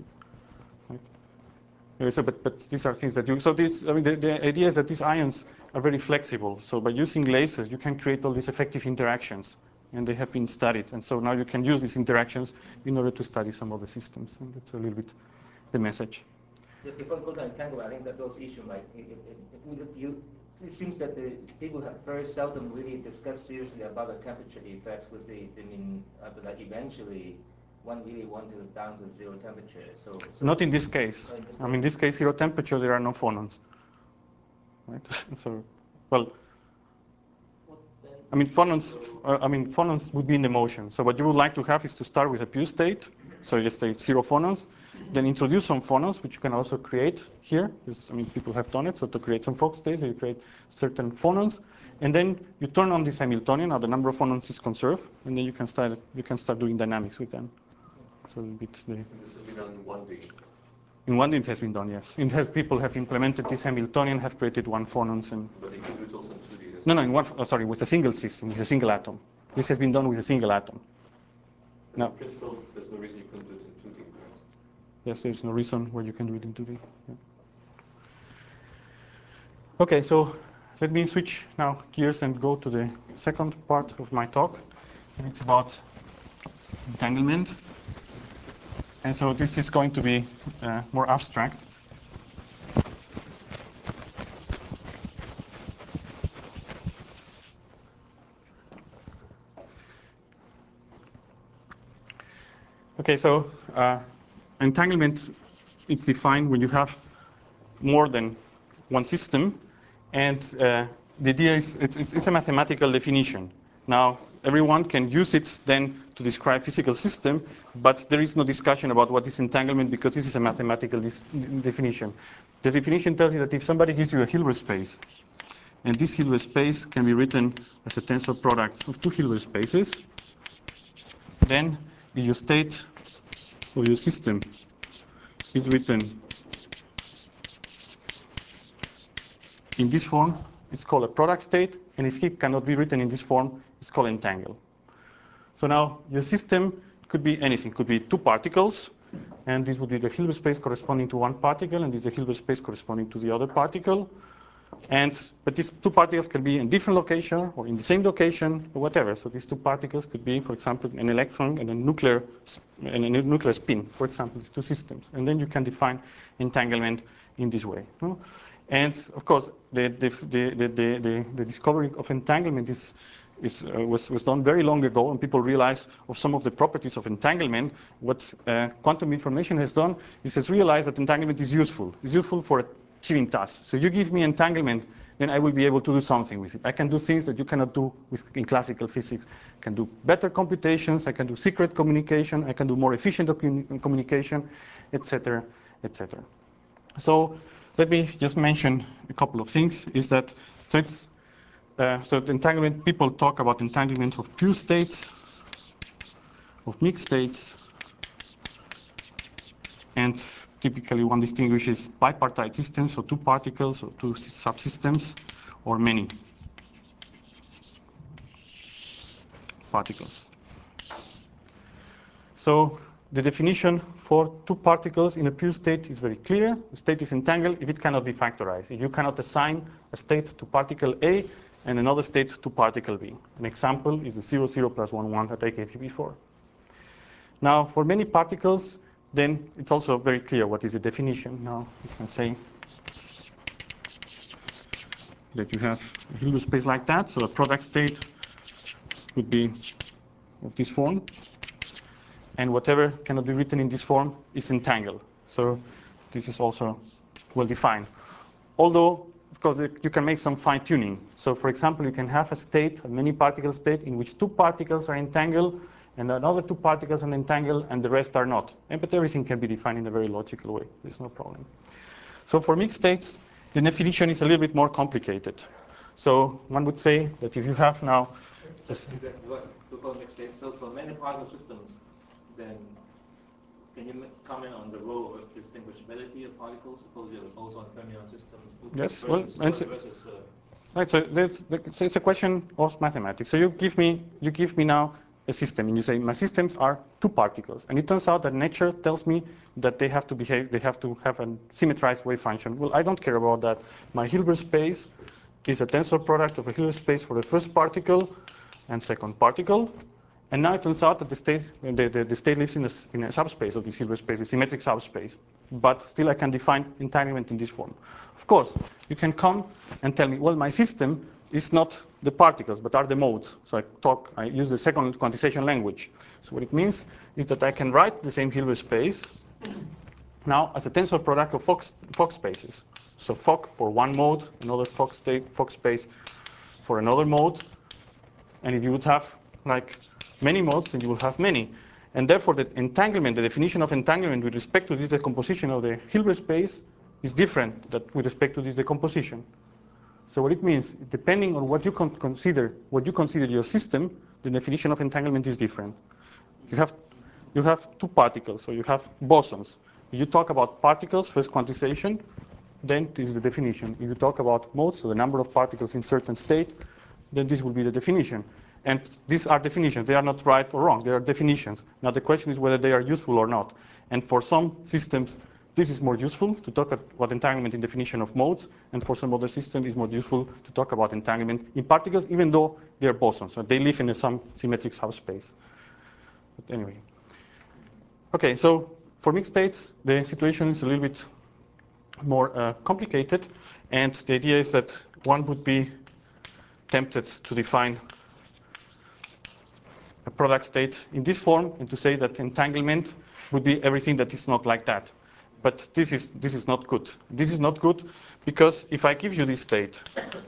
Right. So, but these are things that you. So this, I mean, the idea is that these ions are very flexible. So by using lasers, you can create all these effective interactions, and they have been studied. And so now you can use these interactions in order to study some of the systems. And that's a little bit the message. Before we go to entanglement, I think that those issues, like it seems that the people have very seldom really discussed seriously about the temperature effects. Like eventually, one really wanted down to zero temperature. So not in this case. I mean, in this case, zero temperature, there are no phonons. Right. So, well. I mean, phonons would be in the motion. So what you would like to have is to start with a pure state. So you just say 0 phonons, then introduce some phonons, which you can also create here. I mean, people have done it. So to create some Fock states, you create certain phonons, and then you turn on this Hamiltonian. Now the number of phonons is conserved, and then you can start doing dynamics with them. So a bit. And this has been done in 1D. In 1D, it has been done, yes. People have implemented this Hamiltonian, have created one phonons, and. But they can do it also in 2D. No, with a single system, with a single atom. This has been done with a single atom. No. In principle, there's no reason you couldn't do it in 2D, right? Yes, there's no reason why you can do it in 2D. Yeah. Okay, so let me switch now gears and go to the second part of my talk. And it's about entanglement. And so this is going to be more abstract. Okay, so entanglement is defined when you have more than one system, and the idea is it's a mathematical definition. Now, everyone can use it then to describe physical system, but there is no discussion about what is entanglement because this is a mathematical definition. The definition tells you that if somebody gives you a Hilbert space, and this Hilbert space can be written as a tensor product of two Hilbert spaces, then your state of your system is written in this form. It's called a product state, and if it cannot be written in this form, it's called entangle. So now your system could be anything. It could be two particles, and this would be the Hilbert space corresponding to one particle, and this is the Hilbert space corresponding to the other particle. But these two particles can be in different location or in the same location or whatever. So these two particles could be, for example, an electron and a nuclear spin, for example, these two systems. And then you can define entanglement in this way. And of course, the discovery of entanglement was done very long ago, and people realized of some of the properties of entanglement. What quantum information has done is has realized that entanglement is useful. It's useful for achieving tasks. So you give me entanglement, then I will be able to do something with it. I can do things that you cannot do in classical physics. I can do better computations. I can do secret communication. I can do more efficient communication, etc., etc. So let me just mention a couple of things. Is that so the entanglement, people talk about entanglement of pure states, of mixed states, and typically one distinguishes bipartite systems, so two particles or two subsystems, or many particles. So the definition for two particles in a pure state is very clear. The state is entangled if it cannot be factorized. If you cannot assign a state to particle A and another state to particle B. An example is the 0, 0 plus 1, 1 that I gave you before. Now, for many particles, then it's also very clear what is the definition. Now, you can say that you have a Hilbert space like that, so a product state would be of this form, and whatever cannot be written in this form is entangled. So this is also well defined. Although, of course, you can make some fine tuning. So for example, you can have a state, a many particle state, in which 2 particles are entangled, and another 2 particles are entangled, and the rest are not. But everything can be defined in a very logical way. There's no problem. So for mixed states, the definition is a little bit more complicated. So one would say that if you have now this, To call mixed states. So for many particle systems, then can you comment on the role of distinguishability of particles? Suppose you have boson fermion systems. Yes, versus right, so it's a question of mathematics. So you give me now a system, and you say my systems are 2 particles, and it turns out that nature tells me that they have to behave, they have to have a symmetrized wave function. Well, I don't care about that. My Hilbert space is a tensor product of a Hilbert space for the first particle and second particle. And now it turns out that the state lives in a subspace of this Hilbert space, a symmetric subspace. But still I can define entanglement in this form. Of course, you can come and tell me, well, my system is not the particles, but are the modes. So I use the second quantization language. So what it means is that I can write the same Hilbert space now as a tensor product of Fock spaces. So Fock for one mode, another Fock space for another mode. And if you would have like many modes, then you will have many. And therefore, the entanglement, the definition of entanglement with respect to this decomposition of the Hilbert space is different than with respect to this decomposition. So what it means, depending on what you consider your system, the definition of entanglement is different. You have 2 particles, so you have bosons. If you talk about particles, first quantization, then this is the definition. If you talk about modes, so the number of particles in certain state, then this will be the definition. And these are definitions. They are not right or wrong. They are definitions. Now the question is whether they are useful or not. And for some systems, this is more useful to talk about entanglement in definition of modes. And for some other systems, it's more useful to talk about entanglement in particles, even though they are bosons. So they live in some symmetric subspace. But anyway. OK, so for mixed states, the situation is a little bit more complicated. And the idea is that one would be tempted to define a product state in this form and to say that entanglement would be everything that is not like that. But this is not good. This is not good because if I give you this state,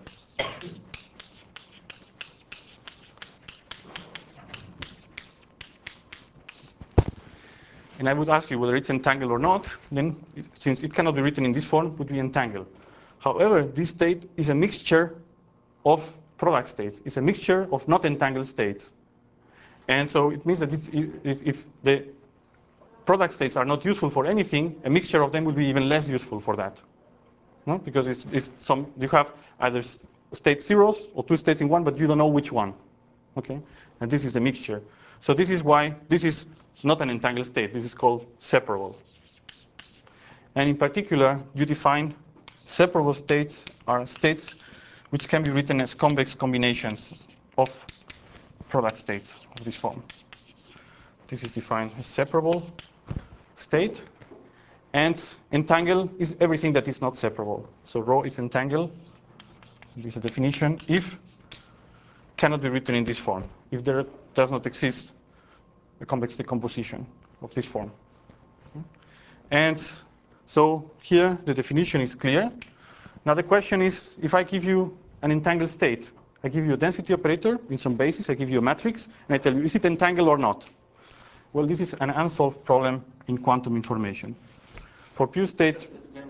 and I would ask you whether it's entangled or not, then since it cannot be written in this form, it would be entangled. However, this state is a mixture of product states. It's a mixture of not entangled states. And so it means that if the product states are not useful for anything, a mixture of them will be even less useful for that. No? Because you have either state zeros or 2 states in one, but you don't know which one. Okay? And this is a mixture. So this is why this is not an entangled state. This is called separable. And in particular, you define separable states are states which can be written as convex combinations of product states of this form. This is defined as separable state. And entangled is everything that is not separable. So rho is entangled. This is a definition. If cannot be written in this form. If there does not exist a convex decomposition of this form. And so here the definition is clear. Now the question is, if I give you an entangled state, I give you a density operator in some basis, I give you a matrix, and I tell you, is it entangled or not? Well, this is an unsolved problem in quantum information. For pure state,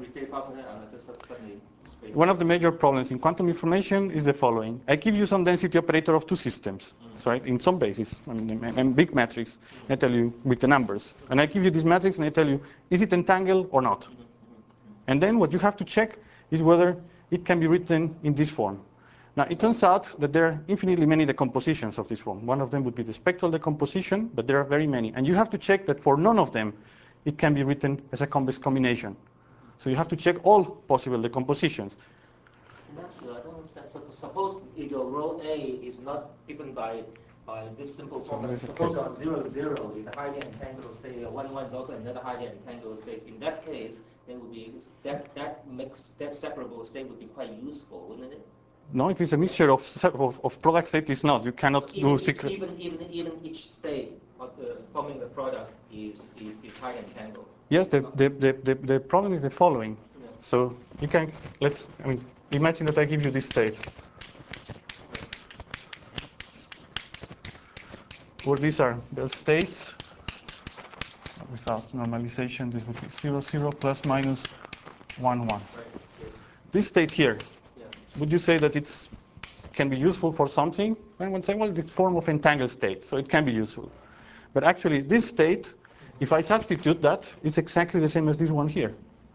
one of the major problems in quantum information is the following. I give you some density operator of 2 systems, right, in some basis, a big matrix, and I tell you with the numbers. And I give you this matrix, and I tell you, is it entangled or not? And then what you have to check is whether it can be written in this form. Now, it turns out that there are infinitely many decompositions of this form. One of them would be the spectral decomposition, but there are very many. And you have to check that for none of them, it can be written as a convex combination. So you have to check all possible decompositions. Naturally, I don't understand. So suppose if your rho A is not given by this simple formula. Suppose our 0, 0 is a highly entangled state, 1, 1 is also another highly entangled state. In that case, then would be that separable state would be quite useful, wouldn't it? No, if it's a mixture of product state, it's not. You cannot do secret. Even each state of forming the product is highly entangled. Yes, the problem is the following. Yeah. So you can imagine that I give you this state. Well, these are the states without normalization. This would be 0, 0 plus minus 1, 1. Right. Yes. This state here, Yeah. would you say that it can be useful for something? And one say, well, it's form of entangled state, so it can be useful. But actually, this state, if I substitute that, it's exactly the same as this one here.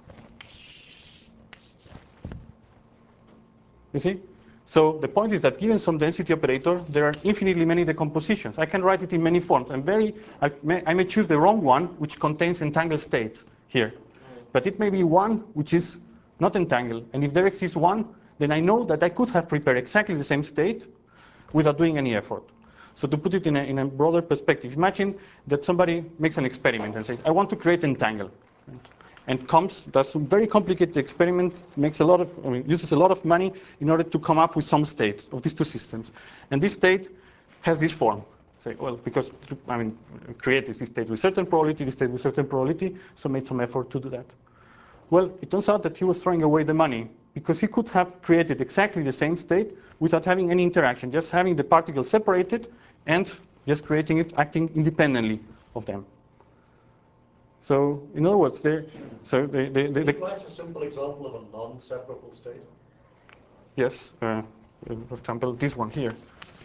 You see? So the point is that given some density operator, there are infinitely many decompositions. I can write it in many forms. I may choose the wrong one, which contains entangled states here. But it may be one which is not entangled. And if there exists one, then I know that I could have prepared exactly the same state without doing any effort. So to put it in a broader perspective, imagine that somebody makes an experiment and says, I want to create entangle. And does a very complicated experiment, uses a lot of money in order to come up with some state of these two systems. And this state has this form. Say, well, because create this state with certain probability, this state with certain probability, so made some effort to do that. Well, it turns out that he was throwing away the money because he could have created exactly the same state without having any interaction, just having the particles separated and just creating it, acting independently of them. So, in other words, Can you write a simple example of a non-separable state? Yes, for example, this one here.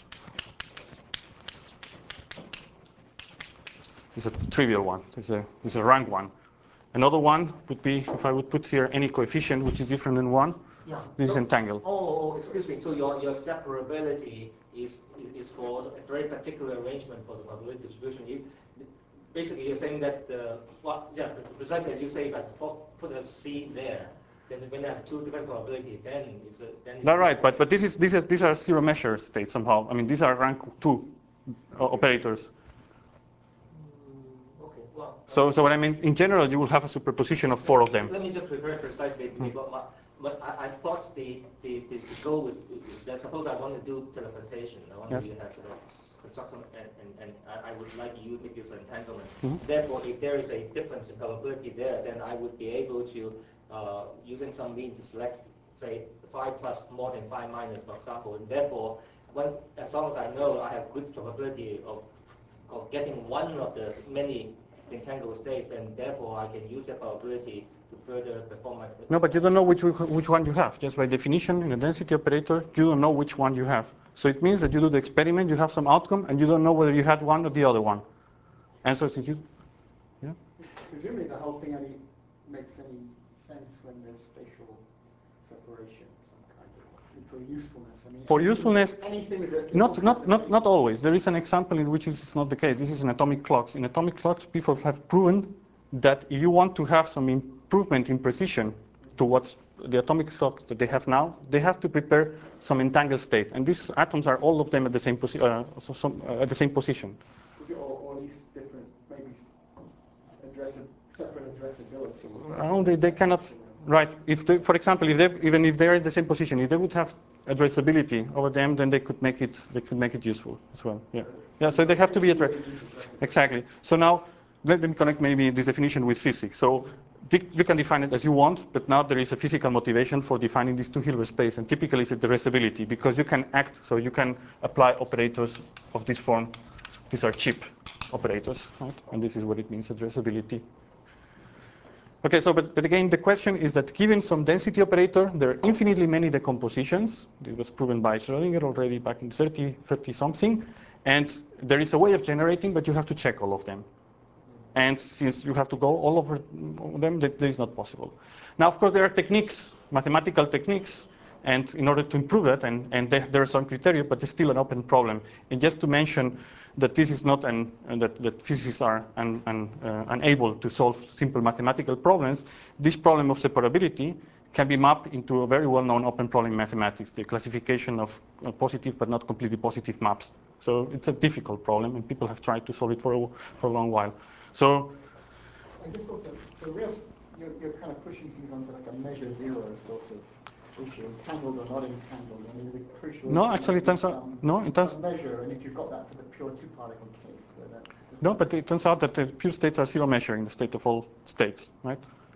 It's a trivial one. It's a rank one. Another one would be if I would put here any coefficient which is different than 1. Yeah. This is entangled. Oh, excuse me. So your separability is for a very particular arrangement for the probability distribution. Basically, you're saying that precisely as you say, but put a C there. Then when you have two different probability, then it's no, right, but these are zero measure states somehow. These are rank 2 operators. Okay. Well. So what I mean, in general, you will have a superposition of 4 of them. Let me just prepare precisely. But I thought the goal was that suppose I want to do teleportation. I want to have construct some, and I would like you to use entanglement. Therefore, if there is a difference in probability there, then I would be able to, using some mean to select, say, 5 plus more than 5 minus, for example. And therefore, as long as I know I have good probability of getting one of the many entangled states, and therefore I can use that probability to further perform my... No, but you don't know which one you have. Just by definition, in a density operator, you don't know which one you have. So it means that you do the experiment, you have some outcome, and you don't know whether you had one or the other one. And so since you... Yeah? Presumably the whole thing only makes any sense when there's spatial separation, some kind of, for usefulness. For usefulness, anything that not always. There is an example in which it's not the case. This is in atomic clocks. In atomic clocks, people have proven that if you want to have some improvement in precision towards the atomic clock that they have now, they have to prepare some entangled state. And these atoms are all of them at the same, at the same position. Or at least different, maybe separate addressability. Oh, they cannot. Right. If they, for example, even if they're in the same position, if they would have addressability over them, then they could make it useful as well. Yeah. Yeah. So they have to be addressed. Exactly. So now let them connect maybe this definition with physics. So you can define it as you want, but now there is a physical motivation for defining this two-Hilbert space, and typically it's addressability because you can act. So you can apply operators of this form. These are cheap operators, right? And this is what it means, addressability. Okay, so but again, the question is that given some density operator, there are infinitely many decompositions. This was proven by Schrödinger already back in 30 something. And there is a way of generating, but you have to check all of them. And since you have to go all over them, that is not possible. Now, of course, there are techniques, mathematical techniques, and in order to improve it, and there are some criteria, but it's still an open problem. And just to mention that this is not that physicists are unable to solve simple mathematical problems. This problem of separability can be mapped into a very well-known open problem in mathematics, the classification of positive but not completely positive maps. So it's a difficult problem, and people have tried to solve it for a long while. So I guess also, so risk, you're kind of pushing things onto like a measure zero sort of issue, entangled or not entangled. I mean, the crucial no, issue actually, it turns is out no, it turns some measure, and if you've got that for the pure two-particle case, where that. no, but it turns out that the pure states are zero measure in the state of all states, right?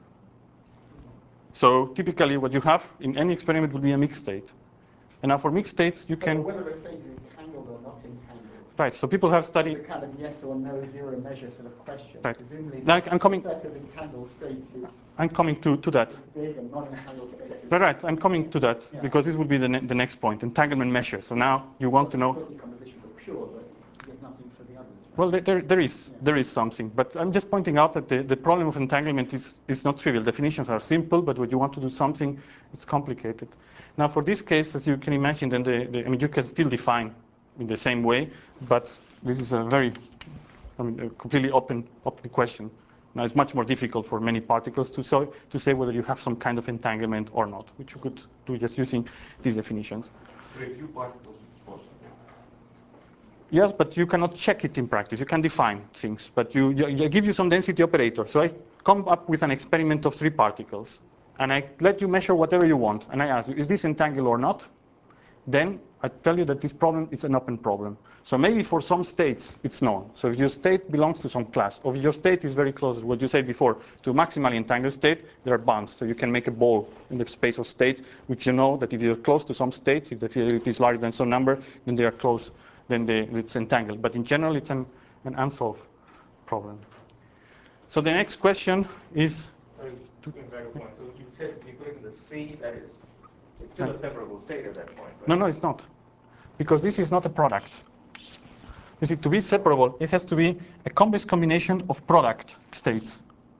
So typically, what you have in any experiment would be a mixed state. And now for mixed states, you can. Whether a state is entangled or not entangled. Right. So people have studied. It's a kind of yes or no zero measure sort of question. Right. Presumably, Now I'm coming. the set of entangled states is. I'm coming to that. Big and non-entangled states. Right. I'm coming to that Yeah. because this would be the next point, entanglement measure. So now you want to know. Decomposition for pure, but there's nothing for the others. Right? Well, there is something, but I'm just pointing out that the problem of entanglement is not trivial. Definitions are simple, but when you want to do something, it's complicated. Now, for this case, as you can imagine, then I mean, you can still define in the same way, but this is a very, I mean, a completely open question. Now, it's much more difficult for many particles to say whether you have some kind of entanglement or not, which you could do just using these definitions. For a few particles, it's possible. Yes, but you cannot check it in practice. You can define things, but you give you some density operator. So I come up with an experiment of 3 particles, and I let you measure whatever you want, and I ask you, is this entangled or not? Then I tell you that this problem is an open problem. So maybe for some states, it's known. So if your state belongs to some class, or if your state is very close, what you said before, to a maximally entangled state, there are bounds. So you can make a ball in the space of states, which you know that if you're close to some states, if the fidelity is larger than some number, then they are close, then it's entangled. But in general, it's an unsolved problem. So the next question is... So you said you put in the C, that is, it's still a separable state at that point, right? No, it's not. Because this is not a product. You see, to be separable, it has to be a complex combination of product states.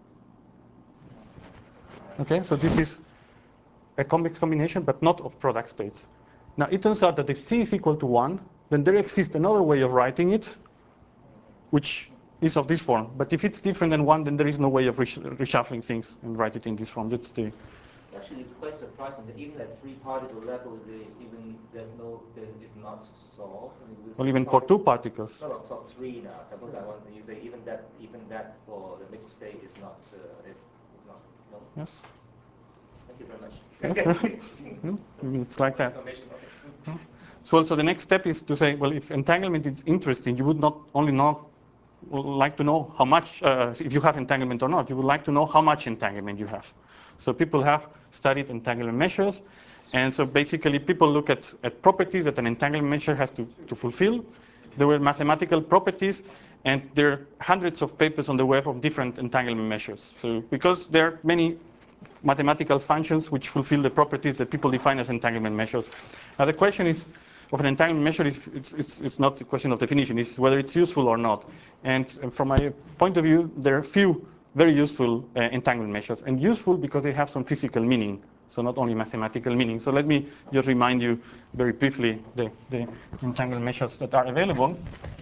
Okay, so this is a complex combination, but not of product states. Now, it turns out that if C is equal to 1, then there exists another way of writing it, which is of this form. But if it's different than 1, then there is no way of reshuffling things and write it in this form. That's the... Actually, it's quite surprising that even at 3-particle level, it's not solved. I mean, well, even for 2 particles. No, for 3 now. Suppose I want you say even that for the mixed state is not no. Yes. Thank you very much. It's like that. So the next step is to say, well, if entanglement is interesting, you would not only like to know how much, if you have entanglement or not, you would like to know how much entanglement you have. So people have studied entanglement measures, and so basically people look at properties that an entanglement measure has to fulfill. There were mathematical properties, and there are hundreds of papers on the web of different entanglement measures. So because there are many mathematical functions which fulfill the properties that people define as entanglement measures. Now the question is, of an entanglement measure, it's not a question of definition, it's whether it's useful or not. And from my point of view, there are few very useful entanglement measures, and useful because they have some physical meaning, so not only mathematical meaning. So let me just remind you very briefly the entanglement measures that are available.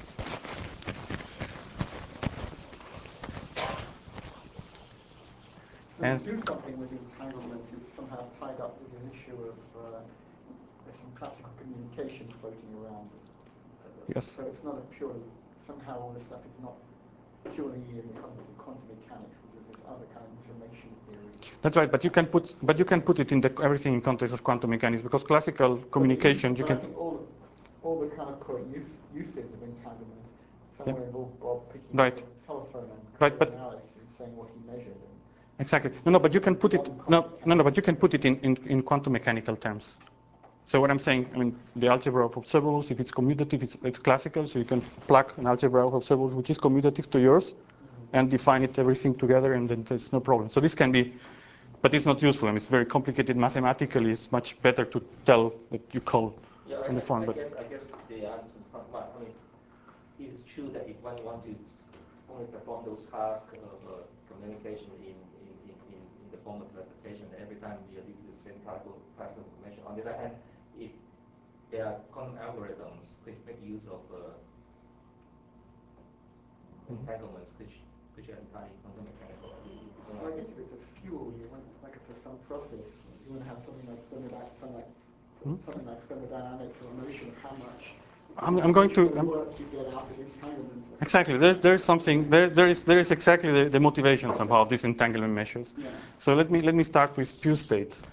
To do something with entanglement is somehow tied up with an issue of there's some classical communication floating around. Yes. So it's not a purely, somehow all this stuff is not purely in the context of quantum mechanics, because there's other kind of information theory. That's right, but you can put it in everything in context of quantum mechanics, because classical communication you can. I think all the kind of uses of entanglement somewhere involved Bob picking up the telephone and Alice and saying what he measured. Exactly. No, but you can put it. But you can put it in quantum mechanical terms. So what I'm saying, I mean, the algebra of observables, if it's commutative, it's classical. So you can plug an algebra of observables which is commutative to yours, and define it everything together, and then there's no problem. So this can be, but it's not useful. I mean, it's very complicated mathematically. It's much better to tell that you call in the form. I guess the answer is quite well. I mean, it is true that if one wants to only perform those tasks of communication in the form of representation, every time you use the same classical information. On the other hand, if there are quantum algorithms which make use of entanglements, which which are entirely quantum mechanical. Well, I guess if it's a fuel, you want, like for some process, you want to have something like thermodynamics or notion of how much I'm going to work you get out of entanglement. exactly. There's something there is exactly the motivation somehow of these entanglement measures. Yeah. So let me start with pure states.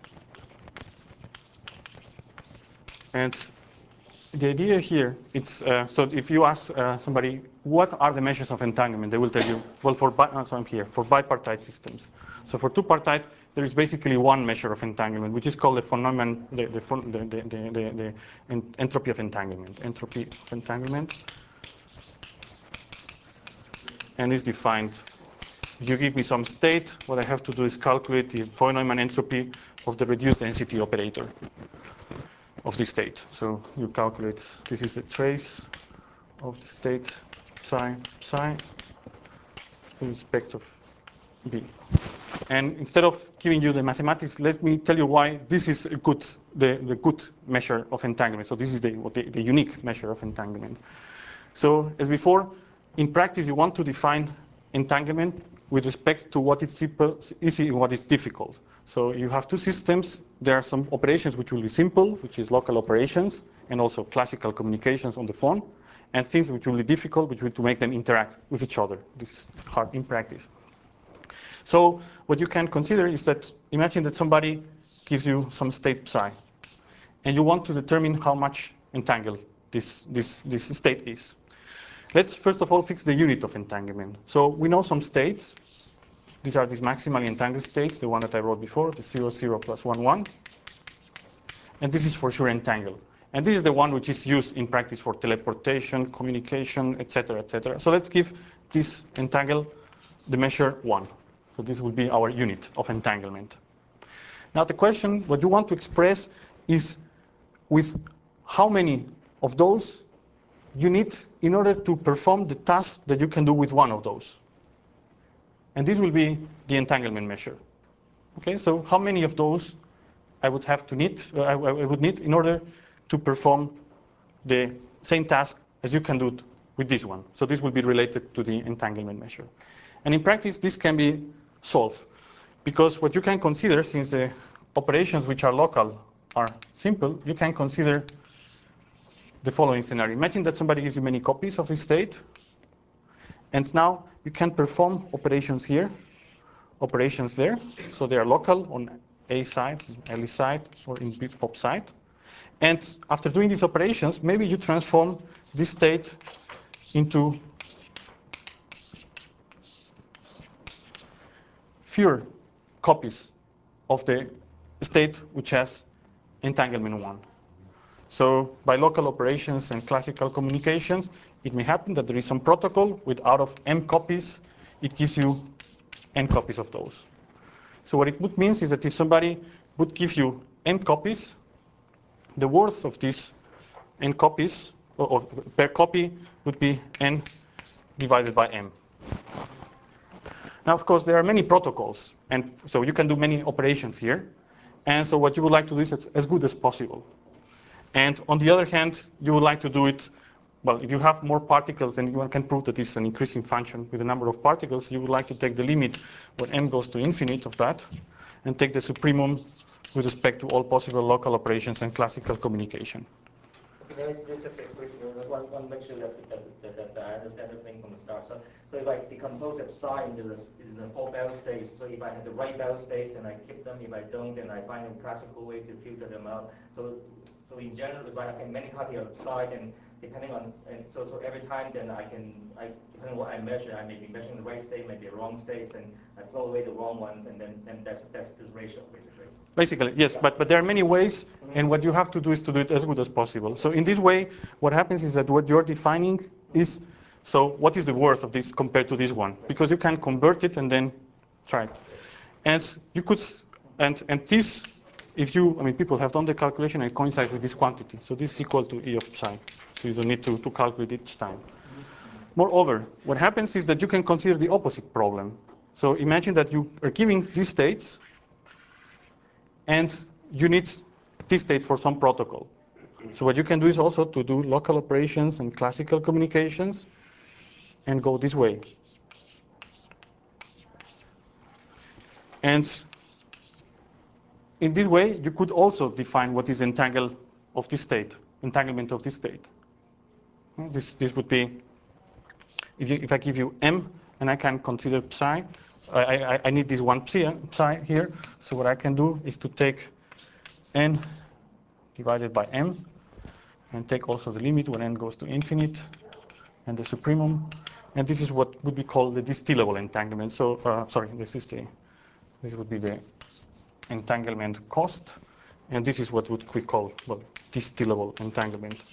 And the idea here, it's so if you ask somebody what are the measures of entanglement, they will tell you, well, for bipartite systems. So for two-partite, there is basically one measure of entanglement, which is called the phenomenon, the entropy of entanglement. Entropy of entanglement, and is defined. You give me some state. What I have to do is calculate the von Neumann entropy of the reduced density operator of the state. So you calculate, this is the trace of the state psi in respect of B. And instead of giving you the mathematics, let me tell you why this is a good, the good measure of entanglement. So this is the unique measure of entanglement. So as before, in practice, you want to define entanglement with respect to what is simple, easy and what is difficult. So you have two systems. There are some operations which will be simple, which is local operations, and also classical communications on the phone, and things which will be difficult, which will to make them interact with each other. This is hard in practice. So what you can consider is that, imagine that somebody gives you some state psi, and you want to determine how much entangled this state is. Let's first of all fix the unit of entanglement. So we know some states. These are these maximally entangled states, the one that I wrote before, the 0, 0 plus 1, 1. And this is for sure entangled. And this is the one which is used in practice for teleportation, communication, etc., etc. So let's give this entangle the measure 1. So this will be our unit of entanglement. Now the question, what you want to express is with how many of those you need in order to perform the task that you can do with one of those. And this will be the entanglement measure. Okay, so how many of those I would have to need, I would need in order to perform the same task as you can do with this one. So this will be related to the entanglement measure. And in practice, this can be solved because what you can consider, since the operations which are local are simple, you can consider the following scenario. Imagine that somebody gives you many copies of this state, and now you can perform operations here, operations there. So they are local on A side, LE side, or in pop side. And after doing these operations, maybe you transform this state into fewer copies of the state which has entanglement 1. So by local operations and classical communications, it may happen that there is some protocol with out of m copies, it gives you n copies of those. So what it would mean is that if somebody would give you n copies, the worth of these n copies, or per copy, would be n divided by m. Now, of course, there are many protocols, and so you can do many operations here. And so what you would like to do is as good as possible. And on the other hand, you would like to do it, well, if you have more particles and you can prove that it's an increasing function with the number of particles, you would like to take the limit when m goes to infinite of that and take the supremum with respect to all possible local operations and classical communication. Okay, just a quick, one make sure that I understand everything from the start. So if I decompose the psi into the 4 Bell states, so if I have the right Bell states, then I keep them. If I don't, then I find a classical way to filter them out. So in general, if I have many copies of psi, then depending on, and so every time, then depending on what I measure, I may be measuring the right state, maybe the wrong states, and I throw away the wrong ones, and then that's this ratio, basically. Basically, yes, but there are many ways, and what you have to do is to do it as good as possible. So in this way, what happens is that what you're defining is, so what is the worth of this compared to this one? Because you can convert it and then try it. And you could, and this, if you, I mean, people have done the calculation and it coincides with this quantity. So this is equal to E of psi. So you don't need to calculate each time. Moreover, what happens is that you can consider the opposite problem. So imagine that you are giving these states, and you need this state for some protocol. So what you can do is also to do local operations and classical communications and go this way. And in this way, you could also define what is entanglement of this state. This would be, if I give you M, and I can consider psi, I need this one psi here. So what I can do is to take n divided by m, and take also the limit when n goes to infinite, and the supremum. And this is what would be called the distillable entanglement. So, sorry, this would be the entanglement cost, and this is what we call, well, distillable entanglement.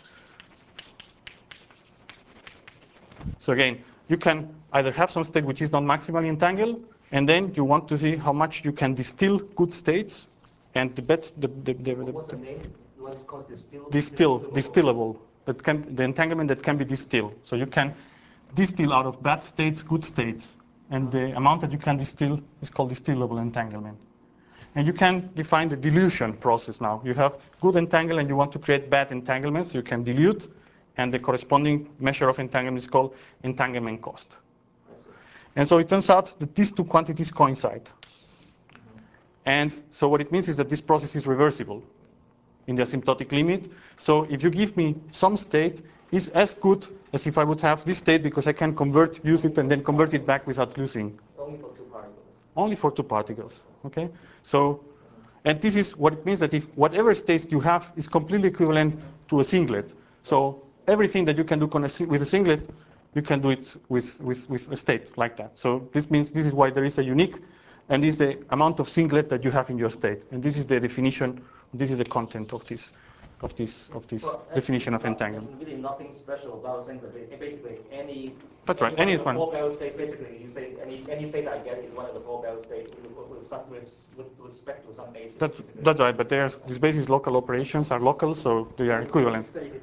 So again, you can either have some state which is not maximally entangled, and then you want to see how much you can distill good states, and the best, What's the name? What's called distillable. The entanglement that can be distilled. So you can distill out of bad states good states, and the amount that you can distill is called distillable entanglement. And you can define the dilution process now. You have good entanglement and you want to create bad entanglements, you can dilute, and the corresponding measure of entanglement is called entanglement cost. And so it turns out that these two quantities coincide. And so what it means is that this process is reversible in the asymptotic limit. So if you give me some state, it's as good as if I would have this state, because I can use it and then convert it back without losing. Only for two particles. Only for two particles, okay? So, and this is what it means, that if whatever states you have is completely equivalent to a singlet. So everything that you can do with a singlet, you can do it with a state like that. So this means this is why there is a unique, and this is the amount of singlet that you have in your state. And this is the definition, this is the content of this definition of entanglement. There's really nothing special about singlet. Basically, any. That's right. Any is one. Four Bell states. Basically, you say any state I get is one of the four Bell states with respect to some basis. That's right. But these basis local operations are local, so they are equivalent.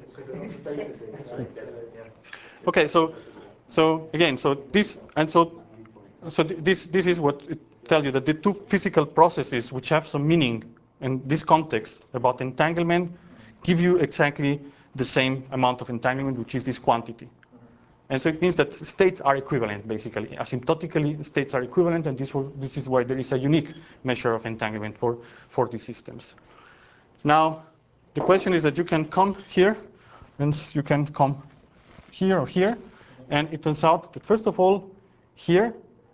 Okay. So again, this is what it tells you, that the two physical processes which have some meaning in this context about entanglement give you exactly the same amount of entanglement, which is this quantity. And so it means that states are equivalent, basically. Asymptotically, states are equivalent, and this is why there is a unique measure of entanglement for these systems. Now, the question is that you can come here, and you can come here or here, and it turns out that, first of all, here,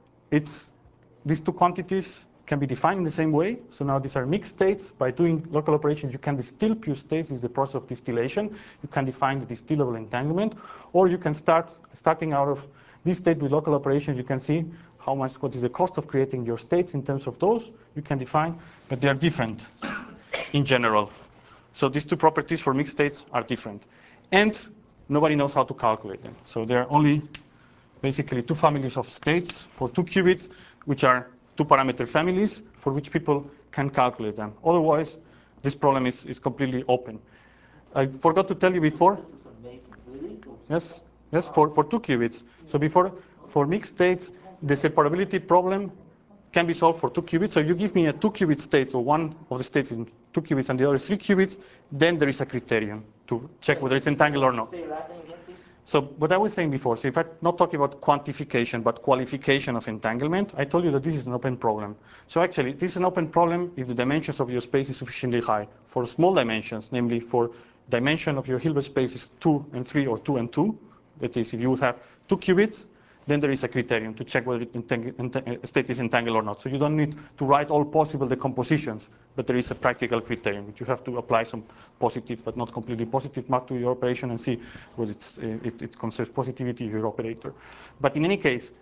these two quantities can be defined in the same way. So now these are mixed states. By doing local operations, you can distill pure states. This is the process of distillation. You can define the distillable entanglement, or you can starting out of this state with local operations. You can see what is the cost of creating your states in terms of those. You can define, but they are different in general. So these two properties for mixed states are different, and nobody knows how to calculate them. So there are only basically two families of states for 2 qubits, which are two-parameter families for which people can calculate them. Otherwise, this problem is completely open. I forgot to tell you before. This is amazing. Really? Yes, for 2 qubits. So for mixed states, the separability problem can be solved for 2 qubits. So you give me a 2-qubit state, so one of the states is 2 qubits and the other 3 qubits, then there is a criterion to check whether it's entangled or not. Say last thing again, please. So what I was saying before, so if I'm not talking about quantification, but qualification of entanglement, I told you that this is an open problem. So actually, this is an open problem if the dimensions of your space is sufficiently high. For small dimensions, namely for dimension of your Hilbert space is 2 and 3 or 2 and 2, that is, if you would have 2 qubits, then there is a criterion to check whether a state is entangled or not. So you don't need to write all possible decompositions, but there is a practical criterion, which you have to apply some positive, but not completely positive mark to your operation and see whether it conserves positivity of your operator. But in any case,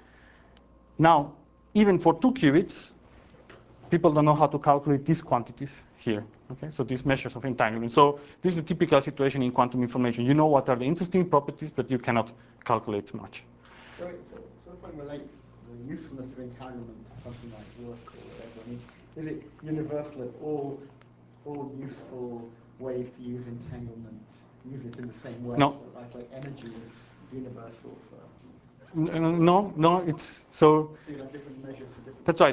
now, even for 2 qubits, people don't know how to calculate these quantities here. Okay, so these measures of entanglement. So this is a typical situation in quantum information. You know what are the interesting properties, but you cannot calculate much. So it sort of relates the usefulness of entanglement to something like work or whatever. I mean, is it universal that all useful ways to use entanglement use it in the same way? No. Like energy is universal for. No, it's so. So you have different measures for different. That's right.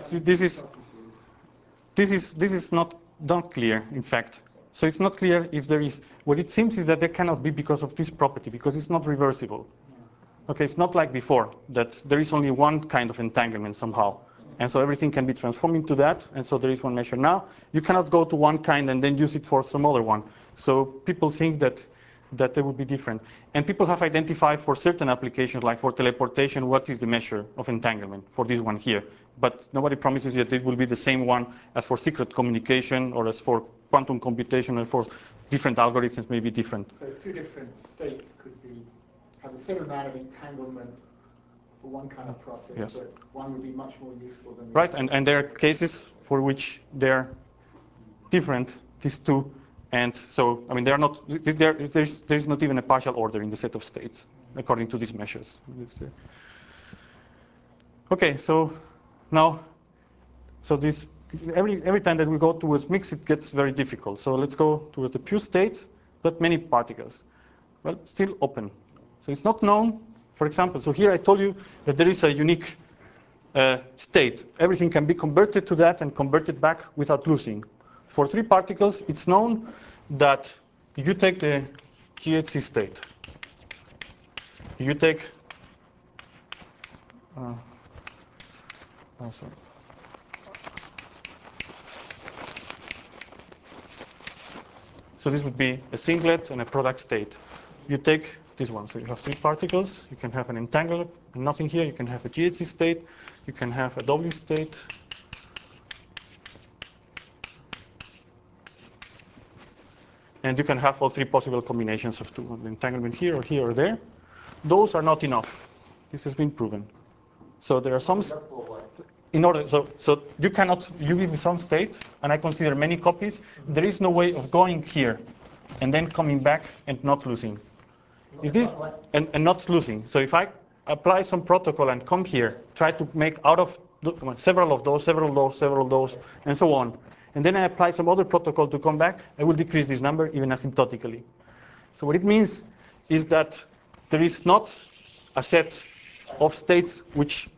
This is not clear, in fact. So it's not clear if there is. What it seems is that there cannot be because of this property, because it's not reversible. Okay, it's not like before, that there is only one kind of entanglement somehow. And so everything can be transformed into that, and so there is one measure. Now, you cannot go to one kind and then use it for some other one. So people think that they would be different. And people have identified for certain applications, like for teleportation, what is the measure of entanglement for this one here. But nobody promises you that this will be the same one as for secret communication or as for quantum computation, and for different algorithms may be different. So two different states could have the same amount of entanglement for one kind of process, Yes. but one would be much more useful than the Right, other. and there are cases for which they're different, these two. And so, I mean, they are not, there's not even a partial order in the set of states, according to these measures. Okay, so now, so this, every time that we go towards mix, it gets very difficult. So let's go towards the pure states, but many particles. Well, still open. So it's not known, for example, so here I told you that there is a unique state. Everything can be converted to that and converted back without losing. For 3 particles, it's known that if you take the GHZ state, you take sorry. So this would be a singlet and a product state. You take this one, so you have 3 particles, you can have an entanglement, and nothing here, you can have a GHZ state, you can have a W state, and you can have all 3 possible combinations of 2, the entanglement here or here or there. Those are not enough. This has been proven. So there are some, in order, so you cannot, you give me some state, and I consider many copies, there is no way of going here, and then coming back and not losing. If this, and not losing. So if I apply some protocol and come here, try to make out of several of those, and so on, and then I apply some other protocol to come back, I will decrease this number even asymptotically. So what it means is that there is not a set of states which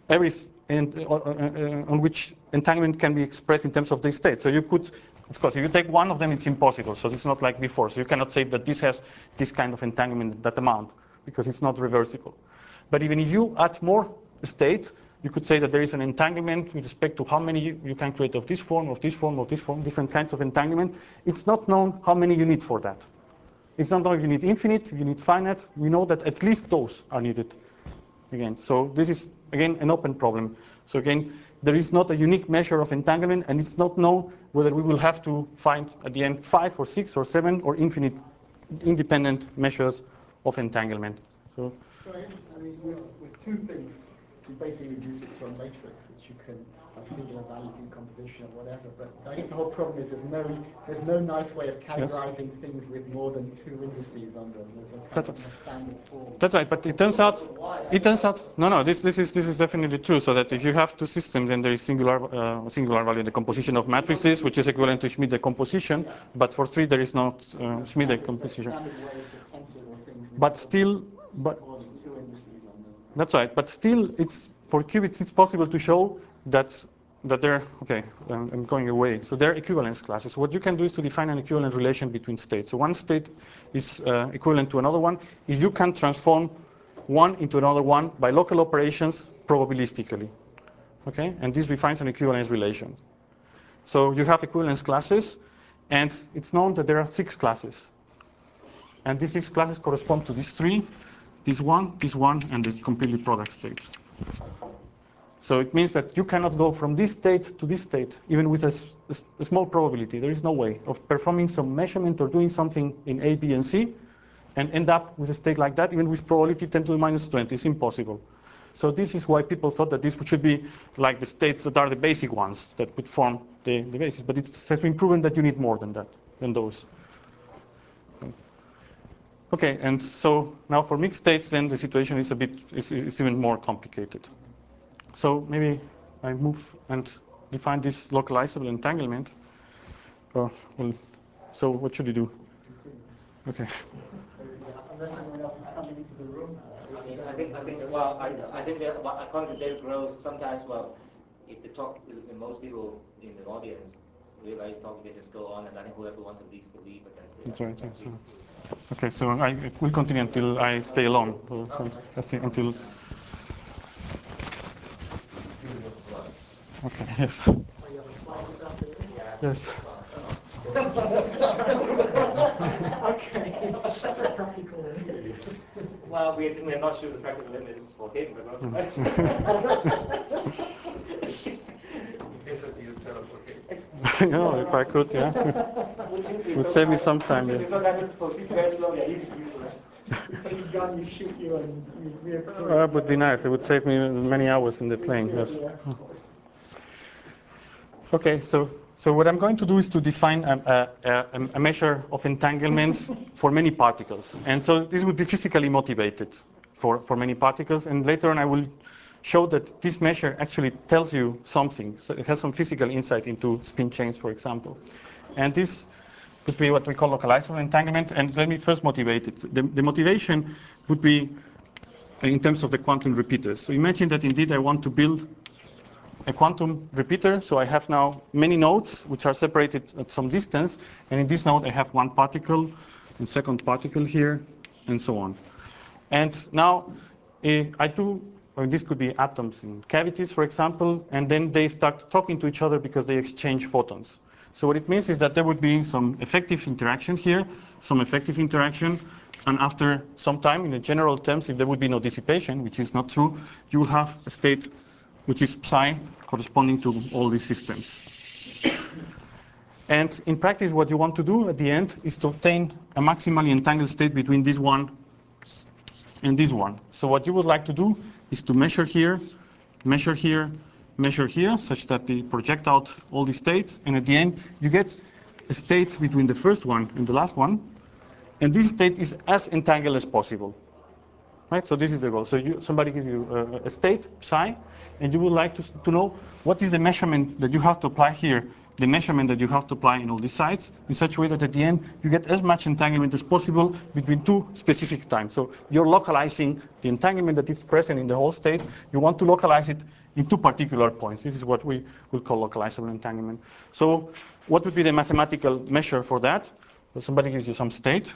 on which entanglement can be expressed in terms of these states. So you could, of course, if you take one of them, it's impossible. So it's not like before. So you cannot say that this has this kind of entanglement, that amount, because it's not reversible. But even if you add more states, you could say that there is an entanglement with respect to how many you can create of this form, of this form, of this form, different kinds of entanglement. It's not known how many you need for that. It's not known if you need infinite, if you need finite. We know that at least those are needed. Again, so this is, again, an open problem. So again, there is not a unique measure of entanglement, and it's not known whether we will have to find at the end 5 or 6 or 7 or infinite independent measures of entanglement. So I guess, I mean, with 2 things, you basically reduce it to a matrix, which you can have singular value decomposition or whatever. But I guess the whole problem is there's no nice way of categorizing things with more than 2 indices on them. There's a kind of a standard form. That's right, but it turns out, no, this is definitely true. So that if you have 2 systems, then there is singular value decomposition of matrices, which is equivalent to Schmidt decomposition. But for 3, there is not Schmidt decomposition. But still, that's right. But still, it's for qubits, it's possible to show that they're, okay, I'm going away. So they're equivalence classes. What you can do is to define an equivalent relation between states. So one state is equivalent to another one if you can transform one into another one by local operations probabilistically. Okay, and this defines an equivalence relation. So you have equivalence classes, and it's known that there are 6 classes. And these 6 classes correspond to these 3, this one, and the completely product state. So it means that you cannot go from this state to this state, even with a small probability. There is no way of performing some measurement or doing something in A, B, and C, and end up with a state like that, even with probability 10 to the minus 20. It's impossible. So this is why people thought that this should be like the states that are the basic ones that would form the basis. But it has been proven that you need more than that, than those. Okay, and so now for mixed states, then the situation is is even more complicated. So maybe I move and define this localizable entanglement. Well, so what should you do? Okay. Unless anyone else is coming into the room. I think that according to David Gross, sometimes, well, if most people in the audience really like talking, they just go on, and I think whoever wants to leave will leave. That's right. Okay, so I will continue until I stay alone. So until. Okay, yes. Oh, you have a slide this afternoon? Yes. Okay. That's a practical limit. Well, we're not sure the practical limit is for him, but not for us. This is you tell us, okay. If I could, yeah. Would save me some time, yeah. So that is proceed very slowly and easy to use. You take a gun, you shoot you, and you reappear. That would be nice. It would save me many hours in the plane, yes. Yeah. Okay, so what I'm going to do is to define a measure of entanglement for many particles. And so this would be physically motivated for many particles. And later on I will show that this measure actually tells you something. So it has some physical insight into spin chains, for example. And this would be what we call localizable entanglement. And let me first motivate it. The motivation would be in terms of the quantum repeaters. So imagine that indeed I want to build a quantum repeater. So I have now many nodes which are separated at some distance. And in this node, I have one particle, and second particle here, and so on. And now this could be atoms in cavities, for example, and then they start talking to each other because they exchange photons. So what it means is that there would be some effective interaction here, some effective interaction, and after some time, in the general terms, if there would be no dissipation, which is not true, you will have a state which is psi corresponding to all these systems. And in practice, what you want to do at the end is to obtain a maximally entangled state between this one and this one. So what you would like to do is to measure here, measure here, measure here, such that they project out all these states. And at the end, you get a state between the first one and the last one. And this state is as entangled as possible. Right? So this is the goal. So somebody gives you a state, psi, and you would like to know what is the measurement that you have to apply here, the measurement that you have to apply in all these sites, in such a way that at the end you get as much entanglement as possible between two specific times. So you're localizing the entanglement that is present in the whole state. You want to localize it in two particular points. This is what we will call localizable entanglement. So what would be the mathematical measure for that? So somebody gives you some state.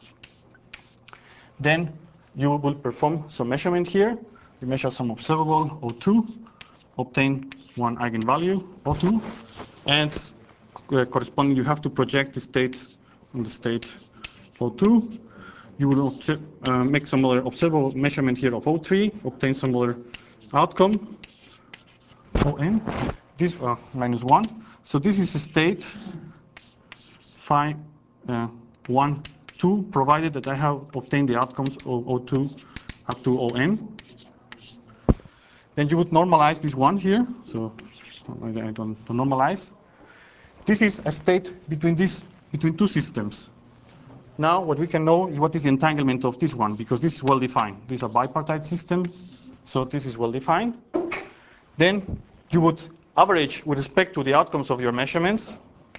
Then you will perform some measurement here. You measure some observable O2, obtain one eigenvalue, O2, and corresponding, you have to project the state on the state O2. You will make some other observable measurement here of O3, obtain some other outcome, ON. This minus 1. So this is a state phi 1, 2, provided that I have obtained the outcomes of O2 up to ON. Then you would normalize this one here. So I don't normalize. This is a state between two systems. Now what we can know is what is the entanglement of this one, because this is well defined. This is a bipartite system, so this is well defined. Then you would average with respect to the outcomes of your measurements.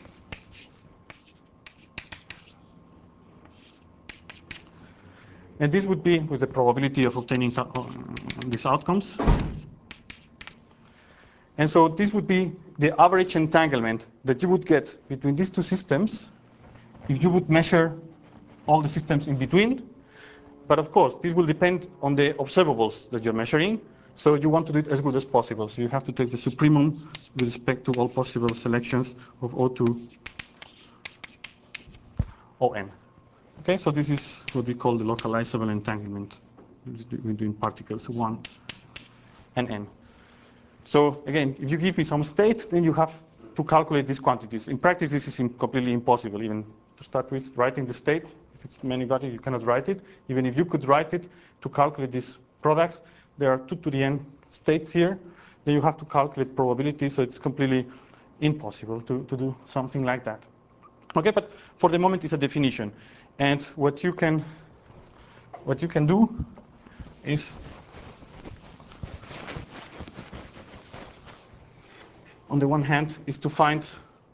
And this would be with the probability of obtaining these outcomes. And so this would be the average entanglement that you would get between these two systems if you would measure all the systems in between. But of course, this will depend on the observables that you're measuring. So you want to do it as good as possible. So you have to take the supremum with respect to all possible selections of O2, ON. Okay, so this is what we call the localizable entanglement between particles 1 and n. So again, if you give me some state, then you have to calculate these quantities. In practice, this is completely impossible, even to start with. Writing the state, if it's many-body, you cannot write it. Even if you could write it to calculate these products, there are 2 to the n states here. Then you have to calculate probability, so it's completely impossible to do something like that. Okay, but for the moment, it's a definition. And what you can do is, on the one hand, is to find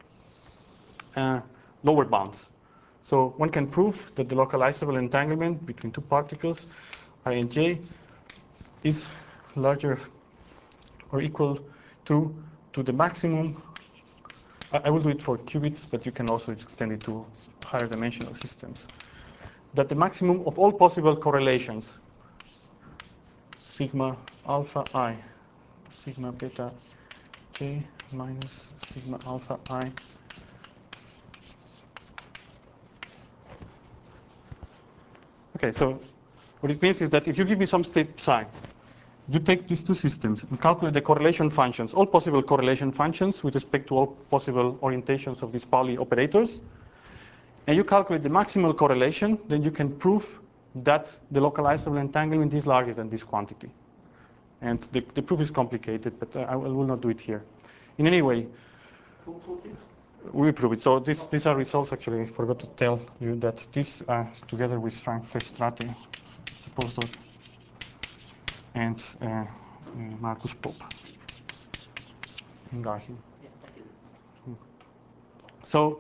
lower bounds. So one can prove that the localizable entanglement between two particles, I and j, is larger or equal to the maximum. I will do it for qubits, but you can also extend it to higher dimensional systems. That the maximum of all possible correlations, sigma alpha I, sigma beta J minus sigma alpha I. Okay, so what it means is that if you give me some state psi, you take these two systems and calculate the correlation functions, all possible correlation functions with respect to all possible orientations of these Pauli operators, and you calculate the maximal correlation, then you can prove that the localizable entanglement is larger than this quantity. And the proof is complicated, but I will not do it here. In any way, we prove it. So these are results, actually. I forgot to tell you that this, together with Frank Verstraete, supposed to, and Marcus Pope in Garching. Yeah, thank you. So,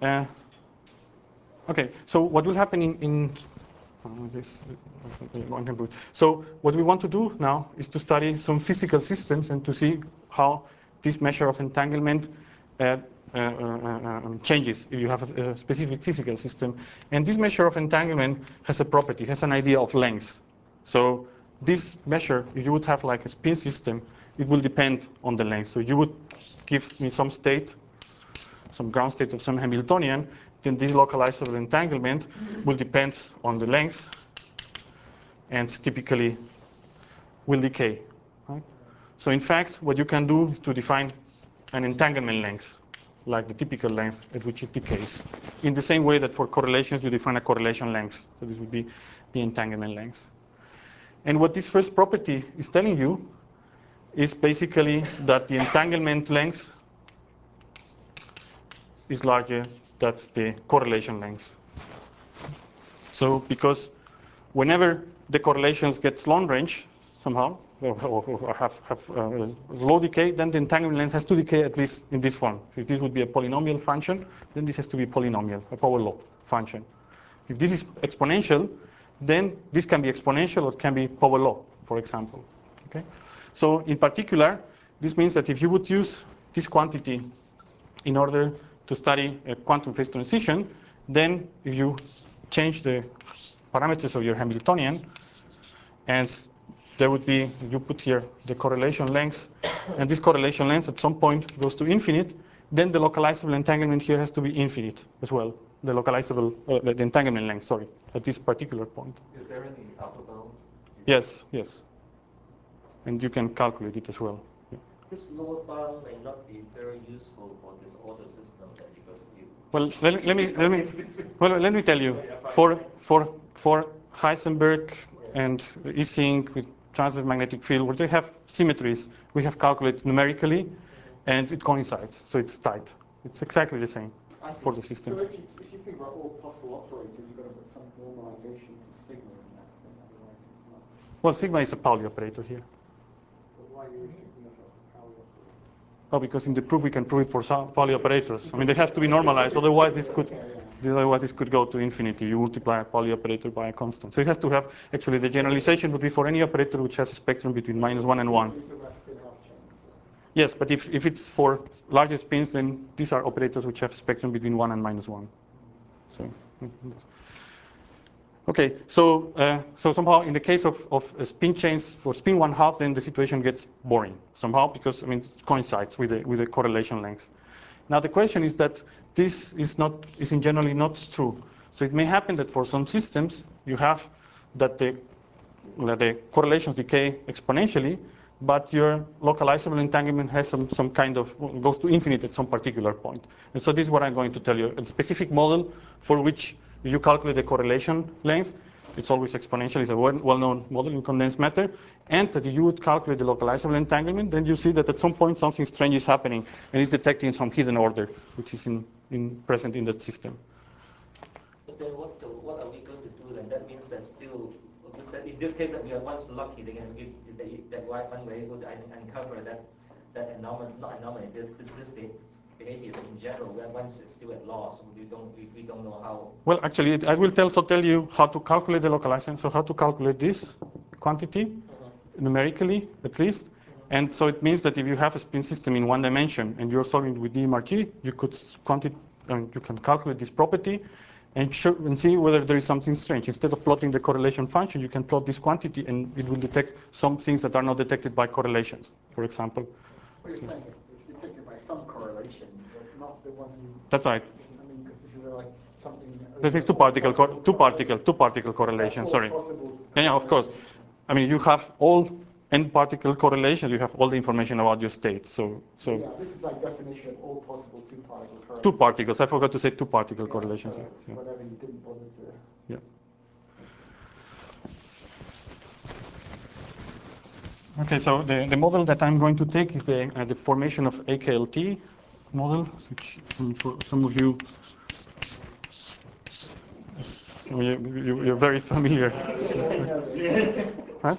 okay, so what will happen in this, so what we want to do now is to study some physical systems and to see how this measure of entanglement changes if you have a specific physical system. And this measure of entanglement has a property, has an idea of length. So this measure, if you would have like a spin system, it will depend on the length. So you would give me some state, some ground state of some Hamiltonian, then this localizable entanglement will depend on the length and typically will decay. Right? So in fact, what you can do is to define an entanglement length, like the typical length at which it decays, in the same way that for correlations you define a correlation length. So this would be the entanglement length. And what this first property is telling you is basically that the entanglement length is larger than the correlation length. So because whenever the correlations get long range somehow, or have low decay, then the entanglement length has to decay at least in this form. If this would be a polynomial function, then this has to be polynomial, a power law function. If this is exponential, then this can be exponential or it can be power law, for example. Okay? So in particular, this means that if you would use this quantity in order to study a quantum phase transition, then if you change the parameters of your Hamiltonian, and there would be, you put here the correlation length, and this correlation length at some point goes to infinite, then the localizable entanglement here has to be infinite as well. The localizable, the entanglement length, sorry, at this particular point. Is there any upper bound? Yes, yes. And you can calculate it as well. Yeah. This lower bound may not be very useful for this order system then, because you. Well, let me tell you, for Heisenberg and Ising with transverse magnetic field, where they have symmetries, we have calculated numerically, and it coincides, so it's tight. It's exactly the same for the systems. So if you think about all possible operators, you've got to put some normalization to sigma in that thing, otherwise it's not. Well, sigma is a Pauli operator here. But why are you restricting yourself to Pauli operators? Oh, because in the proof we can prove it for Pauli operators. I mean, they have to be normalized, otherwise this could go to infinity. You multiply a Pauli operator by a constant. So it has to have, actually the generalization would be for any operator which has a spectrum between -1 and 1. Yes, but if it's for larger spins, then these are operators which have spectrum between 1 and -1. So, okay, so somehow in the case of spin chains for spin 1/2, then the situation gets boring somehow because I mean it coincides with the correlation length. Now the question is that this is in generally not true. So it may happen that for some systems you have that the correlations decay exponentially, but your localizable entanglement has some kind of, goes to infinite at some particular point. And so this is what I'm going to tell you. A specific model for which you calculate the correlation length, it's always exponential, it's a well-known model in condensed matter, and that you would calculate the localizable entanglement, then you see that at some point something strange is happening, and it's detecting some hidden order, which is present in that system. But then what are we going to do then? That means that still, that in this case, that we are once lucky, that one way would uncover that anomaly, not anomaly, this behavior. But in general, once it's still at loss, we don't know how. Well, actually, I will also tell you how to calculate the localization. So how to calculate this quantity numerically, at least. And so it means that if you have a spin system in one dimension and you're solving with DMRG, you can calculate this property and see whether there is something strange. Instead of plotting the correlation function, you can plot this quantity and it will detect some things that are not detected by correlations, for example. What you're saying, it's operation, but not the one who. That's right. I mean, because this is like something. This is two particle correlation. Sorry. Yeah, of course. I mean, you have all n particle correlations. You have all the information about your state. So yeah, this is like definition of all possible two particle correlations. Two particles. I forgot to say two particle correlations. So Yeah. whatever you didn't bother to. Yeah. Okay, so the model that I'm going to take is the formation of AKLT model, which for some of you, you're very familiar. Huh?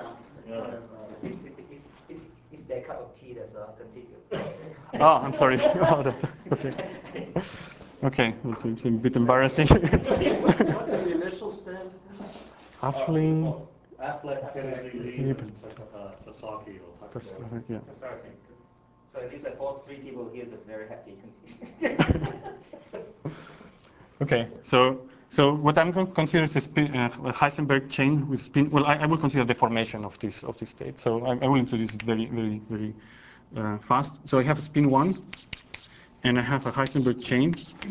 It's their cup of tea that's continued. Ah, I'm sorry. Okay. Okay, it's a bit embarrassing. What's the initial stand? Halfling. Affleck, Kennedy, Lee, and Tasaki. Yeah. So at least I thought 3 people here is a very happy. Okay, so what I'm going to consider is a Heisenberg chain with spin. Well, I will consider the formation of this state. So I will introduce it very fast. So I have a spin 1, and I have a Heisenberg chain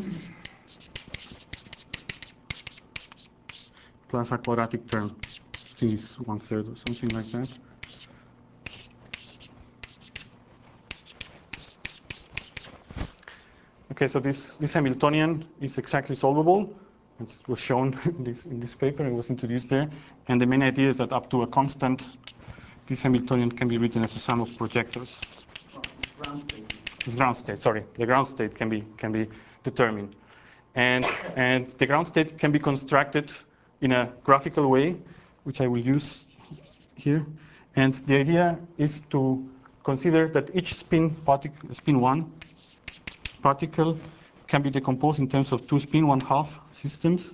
plus a quadratic term. I think it's 1/3 or something like that. Okay, so this Hamiltonian is exactly solvable. It was shown in this paper. It was introduced there. And the main idea is that up to a constant, this Hamiltonian can be written as a sum of projectors. Ground state. It's ground state. Sorry, the ground state can be determined, and the ground state can be constructed in a graphical way, which I will use here. And the idea is to consider that each spin 1 particle can be decomposed in terms of 2 spin 1/2 systems.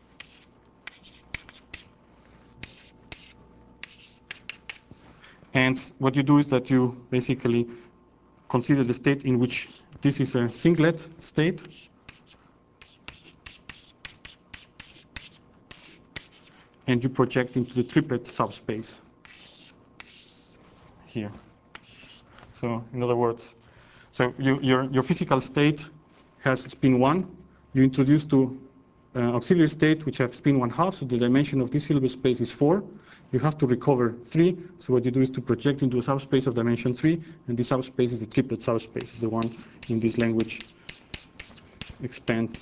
And what you do is that you basically consider the state in which this is a singlet state. And you project into the triplet subspace here. So in other words, so your physical state has spin 1. You introduce two auxiliary state which have spin 1/2. So the dimension of this Hilbert space is 4. You have to recover 3. So what you do is to project into a subspace of dimension 3. And this subspace is the triplet subspace. Is the one in this language expand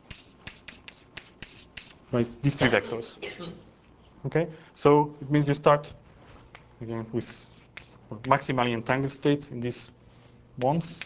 by these 3 vectors. Okay, so it means you start again with maximally entangled states in these bonds,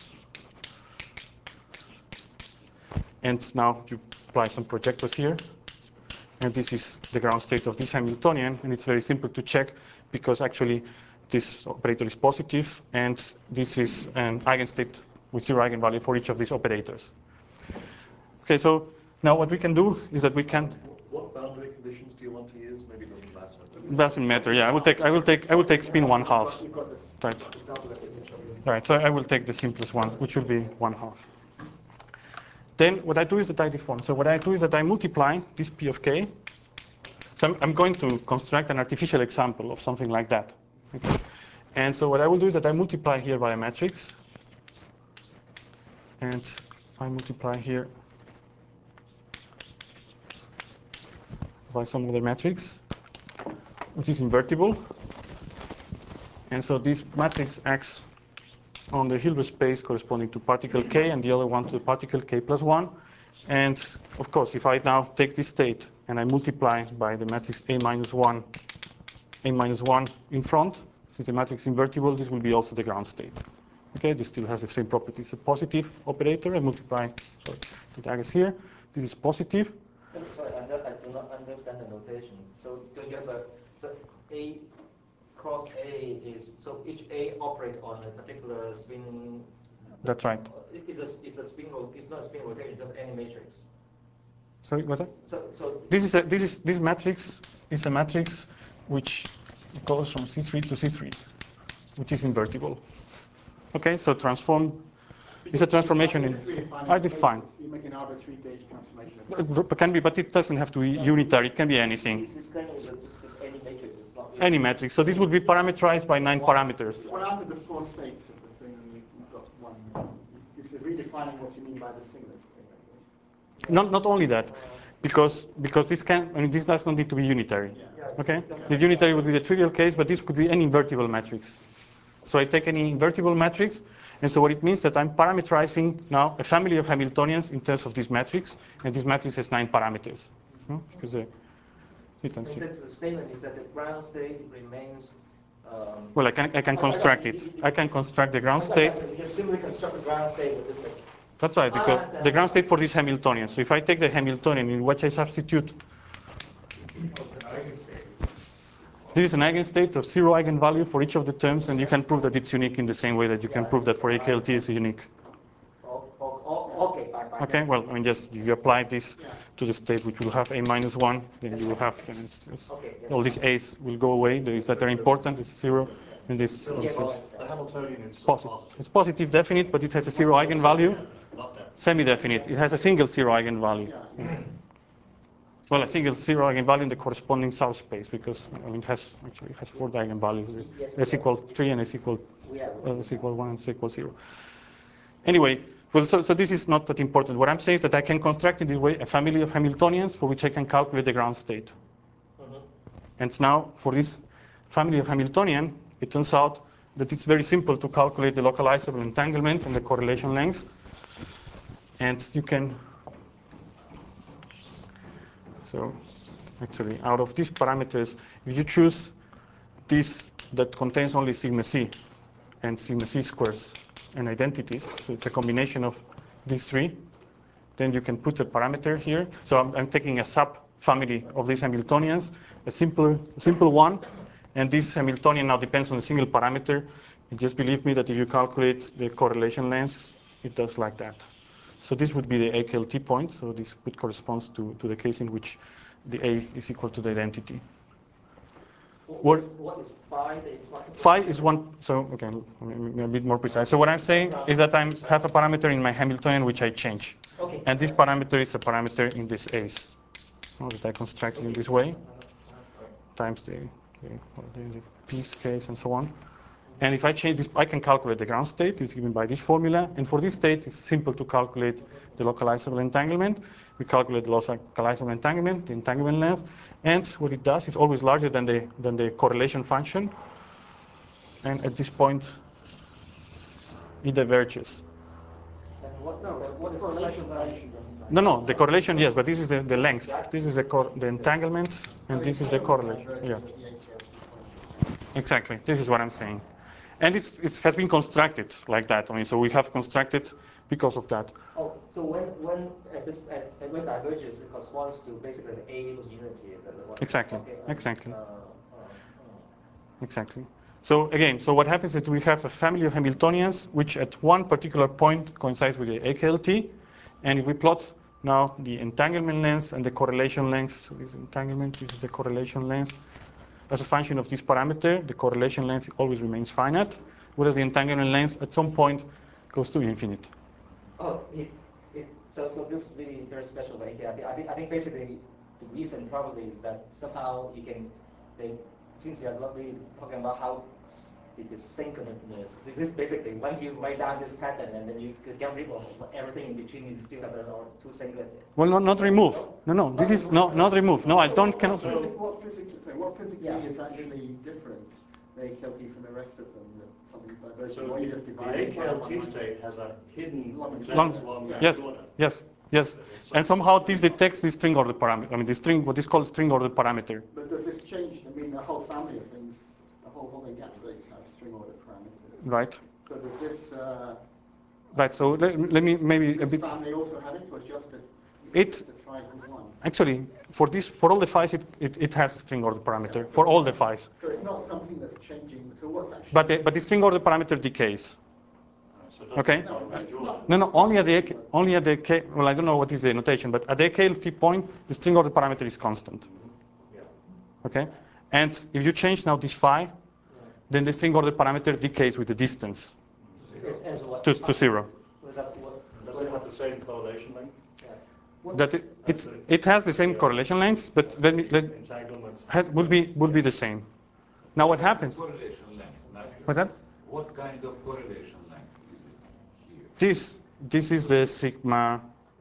and now you apply some projectors here, and this is the ground state of this Hamiltonian, and it's very simple to check because actually this operator is positive, and this is an eigenstate with 0 eigenvalue for each of these operators. Okay, so now what we can do is that we can. What boundary conditions do you want to use? Maybe it doesn't matter. It doesn't matter. Yeah, I will take spin 1/2. Right. Right. So I will take the simplest one, which will be 1/2. Then what I do is that I deform. So what I do is that I multiply this P of k. So I'm going to construct an artificial example of something like that. Okay. And so what I will do is that I multiply here by a matrix, and I multiply here by some other matrix, which is invertible. And so this matrix acts on the Hilbert space corresponding to particle k, and the other one to particle k plus 1. And of course, if I now take this state and I multiply by the matrix A minus 1 in front, since the matrix is invertible, this will be also the ground state. Okay, this still has the same properties. A positive operator, I multiply, sorry, the daggers here. This is positive. Sorry, I do not understand the notation. So you have so A cross A is, so each A operates on a particular spin. That's right. It's a spin, it's not a spin rotation, just any matrix. Sorry, what's that? So this matrix is a matrix which goes from C3 to C3, which is invertible. Okay, so transform. It's a transformation in. I define. You make an arbitrary gauge transformation. It can be, but it doesn't have to be unitary. It can be anything. This kind of just any matrix. It's not really Any matrix. So this would be parameterized by 9 parameters. Well, out of the 4 states of the thing, you've got one. You said redefining what you mean by the singlet state, I guess. Not only that, because this does not need to be unitary. Yeah. Okay, the unitary would be the trivial case, but this could be any invertible matrix. So I take any invertible matrix, and so what it means that I'm parameterizing now a family of Hamiltonians in terms of this matrix, and this matrix has 9 parameters. Because you can see. The statement is that the ground state remains. Well, I can construct it. I can construct the ground state. You can simply construct the ground state with this. That's right, because the ground state for this Hamiltonian. So if I take the Hamiltonian in which I substitute, this is an eigenstate of 0 eigenvalue for each of the terms, and you can prove that it's unique in the same way that you can prove that for AKLT is unique. Okay, fine. Okay, well, I mean, just you apply this to the state which will have A minus 1, then you will have all these A's will go away. There is that are important, it's 0, and this The Hamiltonian is positive. It's positive definite, but it has a 0 eigenvalue. not that. Semi-definite, it has a single 0 eigenvalue. Well, a single 0 eigenvalue in the corresponding subspace, because I mean, it has 4 eigenvalues. S equals 3 and S equals 1 and S equals 0. Anyway, well, so this is not that important. What I'm saying is that I can construct in this way a family of Hamiltonians for which I can calculate the ground state. And now, for this family of Hamiltonian, it turns out that it's very simple to calculate the localizable entanglement and the correlation length. And you can, so actually, out of these parameters, if you choose this that contains only sigma c and sigma c squares and identities, so it's a combination of these 3, then you can put a parameter here. So I'm taking a subfamily of these Hamiltonians, a simple one, and this Hamiltonian now depends on a single parameter. And just believe me that if you calculate the correlation length, it does like that. So this would be the AKLT point. So this would correspond to the case in which the A is equal to the identity. What is phi? Phi is one, so okay, a bit more precise. So what I'm saying is that I have a parameter in my Hamiltonian which I change. Okay. And this parameter is a parameter in this A's. That I constructed in this way, times the piece case and so on. And if I change this, I can calculate the ground state. It's given by this formula. And for this state, it's simple to calculate the localizable entanglement. We calculate the localizable entanglement, the entanglement length. And what it does is always larger than the correlation function. And at this point, it diverges. And what is special about it? No, the correlation, yes, but this is the length. This is the entanglement, and this is the correlation. Yeah. Exactly. This is what I'm saying. And it has been constructed like that. I mean, so we have constructed because of that. Oh, so when diverges, it corresponds to basically the A equals unity. Is that what? Exactly. Okay, Exactly. Exactly. So again, so what happens is we have a family of Hamiltonians which at one particular point coincides with the AKLT. And if we plot now the entanglement length and the correlation length, so this entanglement, this is the correlation length. As a function of this parameter, the correlation length always remains finite, whereas the entanglement length at some point goes to infinite. Oh, so this is really very special. Like, I think basically the reason probably is that somehow you can, since you are not really talking about how it is synchronous, because basically once you write down this pattern and then you get rid of everything in between, you still have two singlet. Well, not remove. No, this is not remove. No, I cannot. What physically is actually different, the AKLT from the rest of them, that something's divergent? So What you just the divided by AKLT 1 state has a hidden Long- Yes. And somehow this detects the string order parameter. I mean, the string, what is called string order parameter. But does this change? I mean, the whole family of things, the whole holding gap states have string order parameters. Right. So does this? Right. So let me maybe this a bit. family also have it, or just It phi equals 1? actually for all the phis it has a string order parameter for all the phis. So it's not something that's changing. So what's actually? But the string order parameter decays. Okay. It's not. No, only at the K. Well, I don't know what is the notation, but at the AKLT point, the string order parameter is constant. Okay. And if you change now this phi, then the string order parameter decays with the distance As what? to 0. Was that what? Does it have the same correlation length? That it has the same correlation lengths, but then Entanglements. would be the same. Now what happens? Correlation length. What's that? What kind of correlation length is it here? this is the sigma.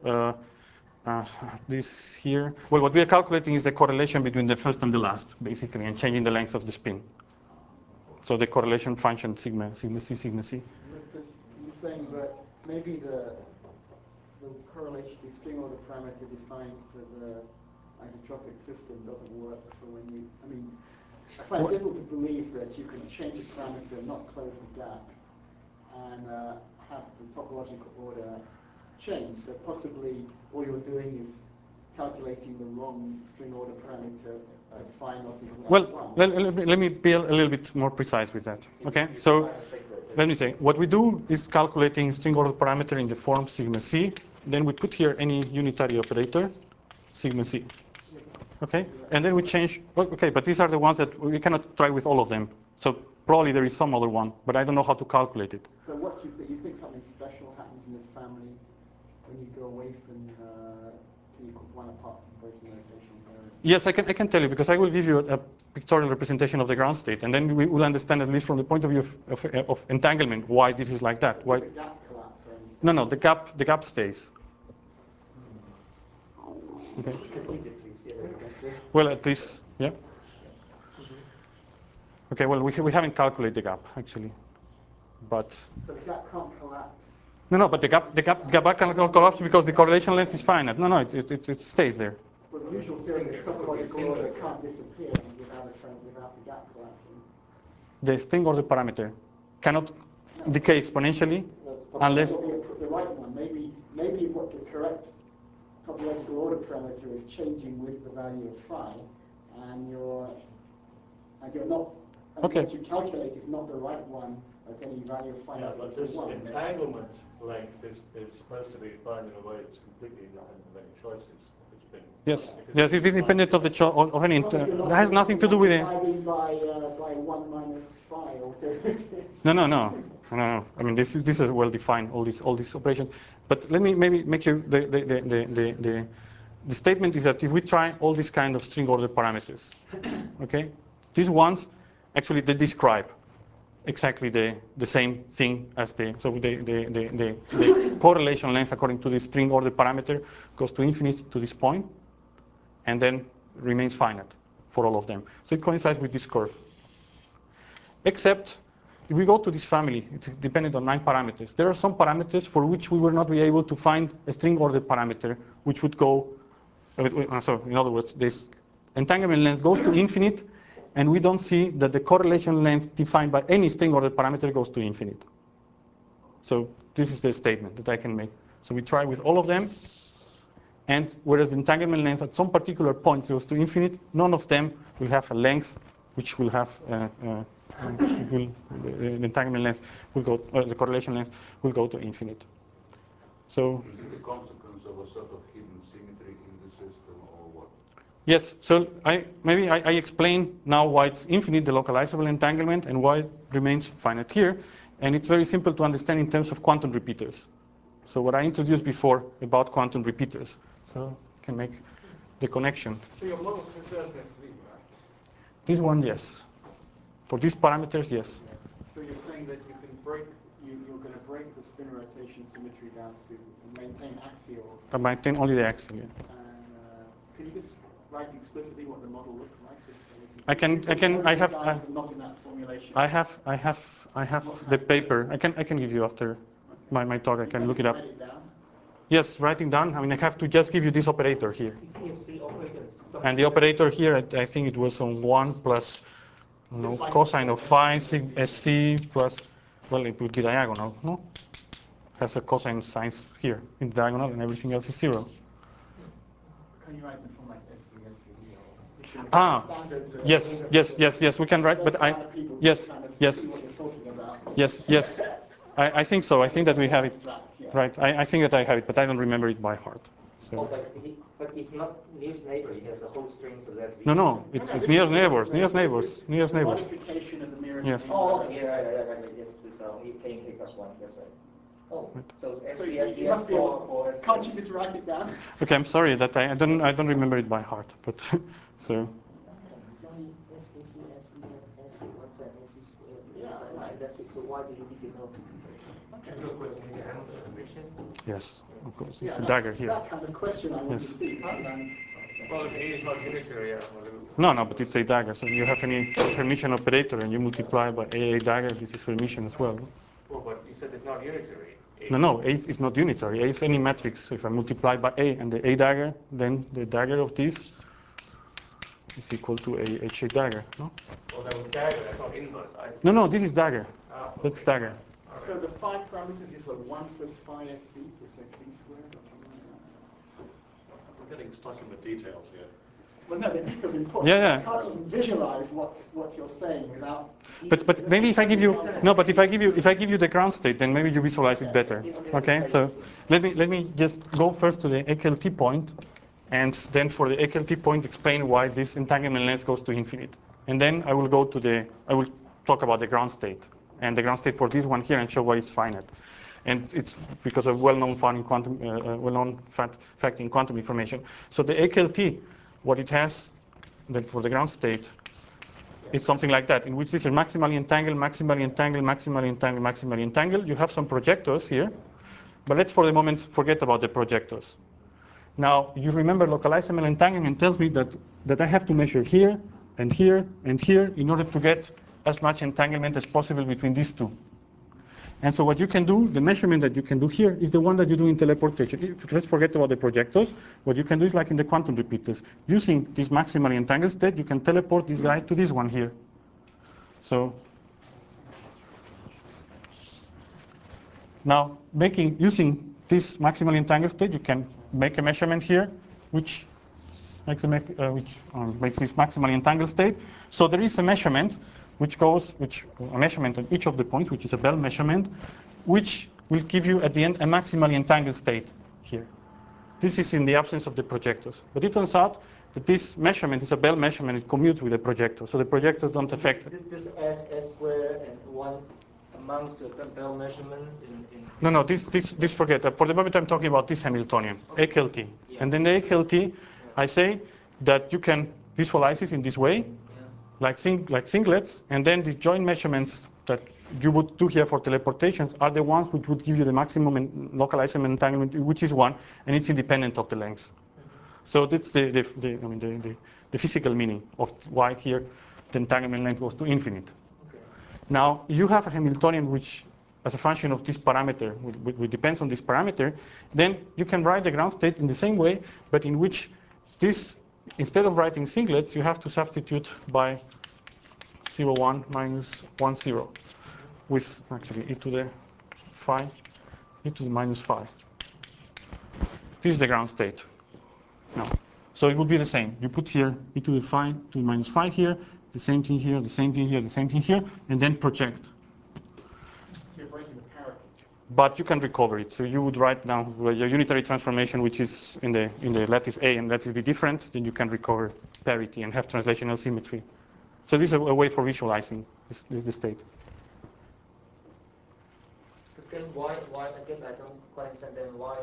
This here. Well, what we are calculating is the correlation between the first and the last, basically, and changing the length of the spin. So the correlation function sigma C, sigma C. Because you're saying that maybe the correlation, the string order parameter defined for the isotropic system doesn't work for when you, I mean, I find it difficult to believe that you can change a parameter, not close the gap, and have the topological order change. So possibly all you're doing is calculating the wrong string order parameter at phi not equal to Well, 1. let me be a little bit more precise with that. Okay, so let me say, what we do is calculating string order parameter in the form sigma C. Then we put here any unitary operator, sigma C. Okay, and then we change. Okay, but these are the ones that we cannot try with all of them. So probably there is some other one, but I don't know how to calculate it. So what do you think? You think something special happens in this family when you go away from p equals 1 apart from breaking rotation? Yes, I can tell you, because I will give you a pictorial representation of the ground state, and then we will understand, at least from the point of view of entanglement, why this is like that. Why? The gap collapse or anything? No, the gap stays. Okay. Well, at least, yeah. Okay, well, we haven't calculated the gap, actually. But the gap can't collapse. No, but the gap cannot collapse because the correlation length is finite. No, it stays there. Well, the usual theory is topological order can't disappear without the gap collapsing. The string order parameter cannot decay exponentially unless... The right one, maybe what the correct topological order parameter is changing with the value of phi, and you're not, okay. What you calculate is not the right one at any value of phi. Yeah, but this entanglement length is supposed to be defined in a way that's completely independent of any choices. Yes, it's independent of the of any. That has nothing to do with it. By 1 minus phi or whatever it is. No. I mean, this is well defined. All these operations. But let me maybe make you the statement is that if we try all these kind of string order parameters, okay, these ones actually they describe exactly the same thing as the correlation length according to the string order parameter goes to infinity to this point, and then remains finite for all of them. So it coincides with this curve. Except if we go to this family, it's dependent on 9 parameters. There are some parameters for which we will not be able to find a string order parameter which would go, so in other words, this entanglement length goes to infinite, and we don't see that the correlation length defined by any string order parameter goes to infinite. So this is the statement that I can make. So we try with all of them, and whereas the entanglement length at some particular points goes to infinite, none of them will have a length which will have the entanglement length will go, the correlation length will go to infinite. So is it a consequence of a sort of hidden symmetry in the system, or what? Yes. So I explain now why it's infinite, the localizable entanglement, and why it remains finite here. And it's very simple to understand in terms of quantum repeaters. So what I introduced before about quantum repeaters. So I can make the connection. So your model preserves their sleep, right? This one, yes. For these parameters, yes. So you're saying that you can break, you're going to break the spin rotation symmetry down to maintain axial. I maintain only the axial. Yeah. And can you just write explicitly what the model looks like? Not in that formulation. I have the paper. I can give you after my talk. I can look it up. Write it down? Yes, writing down. I mean, I have to just give you this operator here. And the operator here, I think it was on 1 plus cosine of phi SC plus, well, it would be diagonal, no? Has a cosine signs here in the diagonal, and everything else is 0. Can you write the form like SC, or yes, we can write, but yes. I think so. I think that we have it. Right. I think that I have it, but I don't remember it by heart. So. Oh, but it's not nearest neighbor. It has a whole string, so that's. No. It's nearest neighbors. Modification of the nearest yes. neighbor. Oh, okay, right. Yes, please. K plus 1. That's right. Oh, so it's SCS or Can't you just write it down? Okay, I'm sorry that I don't remember it by heart, but so. It's only SCS. SC, what's an SC squared? Yeah, Sine right. that's it. So why do you need to know? Your question is the Hamilton equation. Yes, of course. Yeah, It's a that's- dagger here. That kind of question I want Yes. to see. Well, A is not unitary. No, but it's a dagger. So you have any Hermitian operator and you multiply by a dagger, this is Hermitian as well. Well, but you said it's not unitary. No, A is not unitary. A is any matrix. So if I multiply by A and the A dagger, then the dagger of this is equal to a HA dagger. No? Well, that was dagger. That's not inverse. I see. No, this is dagger. Ah, okay. That's dagger. All right. So the phi parameters is 1 plus phi SC plus SC squared or something like that? We're getting stuck in the details here. Well, no, the detail's important. Yeah. I can't even visualize what you're saying without. But maybe if I give you but if I give you the ground state, then maybe you visualize it better. Okay, so let me just go first to the AKLT point, and then for the AKLT point explain why this entanglement length goes to infinite, and then I will talk about the ground state and the ground state for this one here and show why it's finite, and it's because of well-known fact in quantum information. So the AKLT, what it has, then for the ground state. It's something like that, in which this is maximally entangled, maximally entangled, maximally entangled, maximally entangled. You have some projectors here, but let's for the moment forget about the projectors. Now, you remember localizable entanglement tells me that I have to measure here and here and here in order to get as much entanglement as possible between these two. And so what you can do, the measurement that you can do here is the one that you do in teleportation. Let's forget about the projectors. What you can do is like in the quantum repeaters. Using this maximally entangled state, you can teleport this guy to this one here. So now using this maximally entangled state, you can make a measurement here, which makes this maximally entangled state. So there is a measurement a measurement on each of the points, which is a Bell measurement, which will give you at the end a maximally entangled state here. This is in the absence of the projectors. But it turns out that this measurement is a Bell measurement. It commutes with the projector, so the projectors don't affect it. This S squared and 1 amounts to a Bell measurement in No, this forget. For the moment, I'm talking about this Hamiltonian, AKLT. Yeah. And then the AKLT, I say that you can visualize this in this way, like singlets, and then the joint measurements that you would do here for teleportations are the ones which would give you the maximum localized entanglement, which is 1, and it's independent of the length. So that's the physical meaning of why here the entanglement length goes to infinite. Okay. Now, you have a Hamiltonian which, as a function of this parameter, which depends on this parameter, then you can write the ground state in the same way, but in which this, instead of writing singlets, you have to substitute by 0, 1 minus 1, 0, with actually e to the phi, e to the minus phi. This is the ground state. Now, so it would be the same. You put here e to the phi to the minus phi here, the same thing here, the same thing here, the same thing here, and then project. So you're breaking the parity. But you can recover it. So you would write now your unitary transformation, which is in the lattice A and lattice B different, then you can recover parity and have translational symmetry. So this is a way for visualizing the state. But then why I guess I don't quite understand then why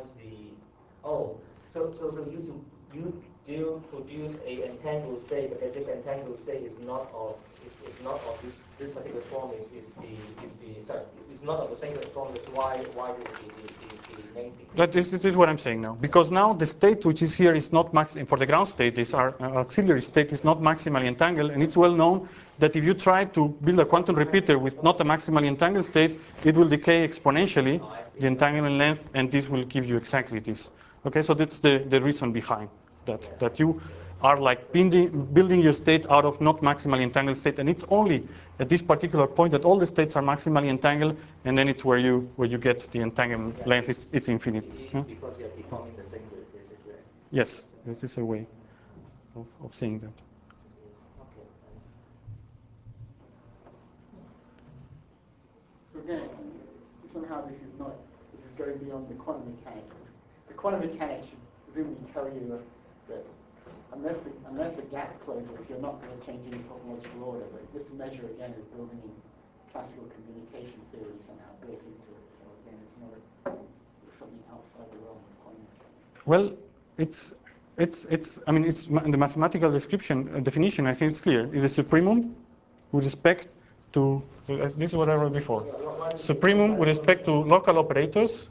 you do produce a entangled state, but this entangled state is not of this particular form is not of the singular form. That's why the main thing. This is what I'm saying now. Because now the state which is here is not for the ground state, this auxiliary state is not maximally entangled, and it's well known that if you try to build a quantum repeater with not a maximally entangled state, it will decay exponentially the entanglement length, and this will give you exactly this. Okay, so that's the reason behind that you are like building your state out of not maximally entangled state, and it's only at this particular point that all the states are maximally entangled, and then it's where you get the entanglement length. It's infinite. It's because you're deforming the singlet, basically. Yes, this is a way of saying that. Okay, thanks. So again, somehow this is going beyond the quantum mechanics. The quantum mechanics should presumably tell you that unless a gap closes, you're not going to change any topological order. But this measure again is building in classical communication theory somehow built into it. So again, it's not something outside the realm of quantum mechanics. Well, it's in the mathematical definition. I think it's clear. It's a supremum with respect to, this is what I wrote before. Supremum with respect to local operators.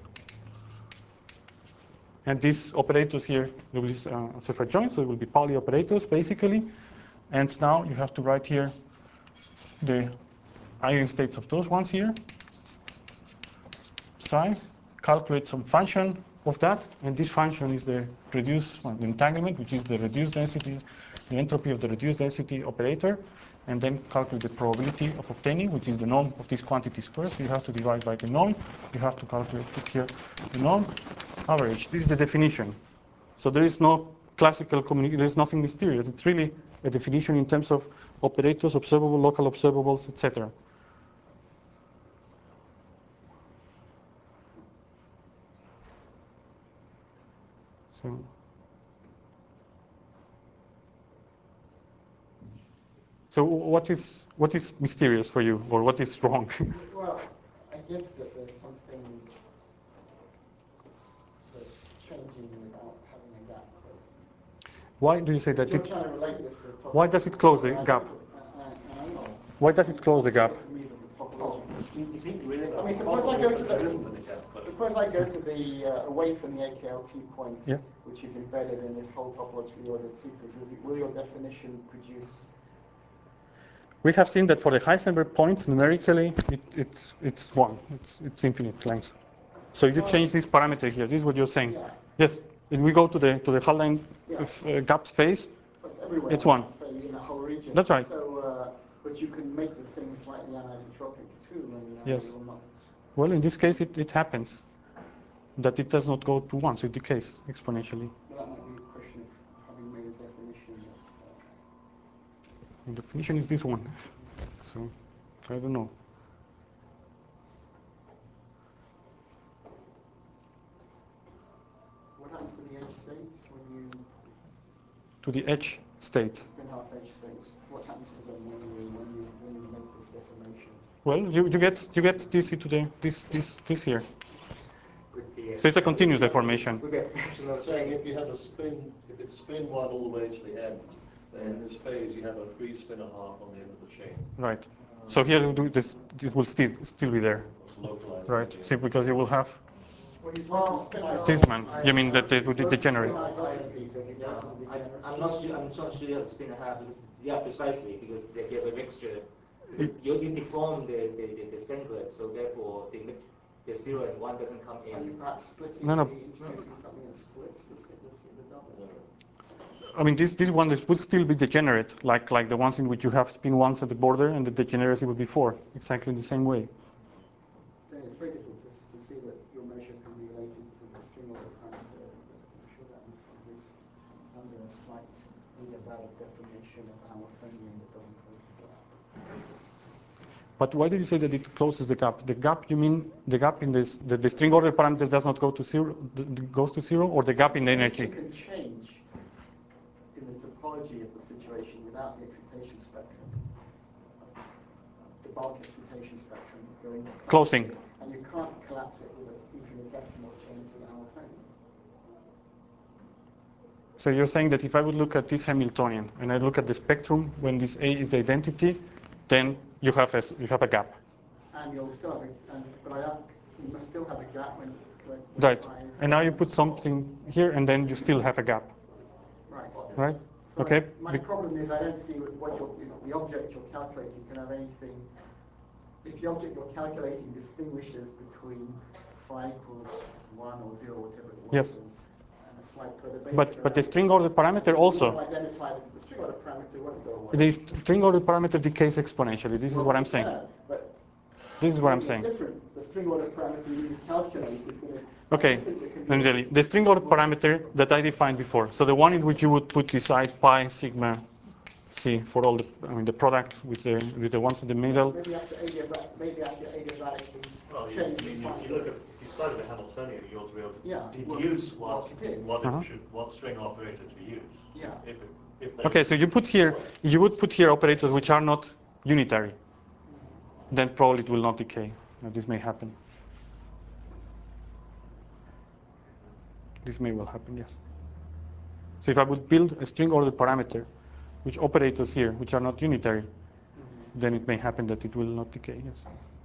And these operators here, there is a separate joint, so it will be Pauli operators basically. And now you have to write here the eigenstates of those ones here. Psi, calculate some function of that, and this function is the reduced the entanglement, which is the reduced density, the entropy of the reduced density operator, and then calculate the probability of obtaining, which is the norm of this quantity square. So you have to divide by the norm. You have to calculate here the norm average. This is the definition. So there is no classical communication. There is nothing mysterious. It's really a definition in terms of operators, observable, local observables, etc. So what is mysterious for you, or what is wrong? Well, I guess that there's something that's changing without having a gap closing. Why do you say that? You're trying to relate this to the top. Why does it close the gap? Why does it close the gap? Is it really? I mean, suppose I go to the away from the AKLT point, Yeah. which is embedded in this whole topologically ordered sequence. Will your definition produce? We have seen that for the Heisenberg point, numerically, it's one. It's infinite length. So if you change this parameter here, this is what you're saying. Yeah. Yes. If we go to the Haldane gap phase, Everywhere it's one. in the whole region. That's right. So, but you can make the thing slightly anisotropic too, and Yes. it will not. Well, in this case, it happens that it does not go to one, so it decays exponentially. Well, that might be a question of having made a definition. The definition is this one. So I don't know. What happens to the edge states when you To the edge state. spin half edge states? What happens to them when you make this deformation? Well, you get this into the this here. So it's a continuous deformation. I'm saying if you have a spin, if it's spin 1 all the way to the end, then in this phase you have a 3 spin a half on the end of the chain. Right. So here you do this will still be there. It's localized. Right. See, because you will have Well, he's going to spin this man. You mean that it would degenerate? I'm not sure. I'm not sure you have spin a half because precisely because they have a mixture. You deform the singlet, so therefore the 0 and 1 doesn't come Are you in. perhaps splitting No. introducing something that splits the double? I mean, this one would still be degenerate, like the ones in which you have spin ones at the border and the degeneracy would be 4, exactly the same way. Then it's very difficult to see that your measure can be related to the string order parameter. I'm sure that exists under a slight adiabatic deformation of the Hamiltonian that doesn't close the gap. But why do you say that it closes the gap? The gap, you mean the gap in this, the string order parameter does not go to 0, goes to 0, or the gap in the energy? You can change in the topology of the situation without the excitation spectrum, the bulk excitation spectrum going Closing. and you can't collapse it with an infinitesimal change in the Hamiltonian. So you're saying that if I would look at this Hamiltonian and I look at the spectrum when this A is the identity, then you have a gap. And you'll still have you must still have a gap when Right. I- And now you put something here and then you still have a gap. Right. Right? So Okay. My problem is I don't see what the object you're calculating can have anything. If the object you're calculating distinguishes between phi equals 1 or 0, whatever it was, Yes. and a slight perturbation. But the string order parameter also. You identify the string order parameter won't go away. The string order parameter decays exponentially. This is what I'm saying. Yeah, but This is what I'm it's saying. different. The string order parameter you calculate is going to. Okay, Angeli, the string order parameter that I defined before. So the one in which you would put aside pi sigma c for all the product with the ones in the middle. Maybe after adiabatically Well, change. if you started with Hamiltonian, you ought to be able to Yeah, deduce what it is. what string operator to use. Yeah. If they Okay, so you would put here operators which are not unitary. Then probably it will not decay. Now, this may happen. This may well happen, yes. So if I would build a string order parameter, which operators here, which are not unitary, then it may happen that it will not decay. Yes.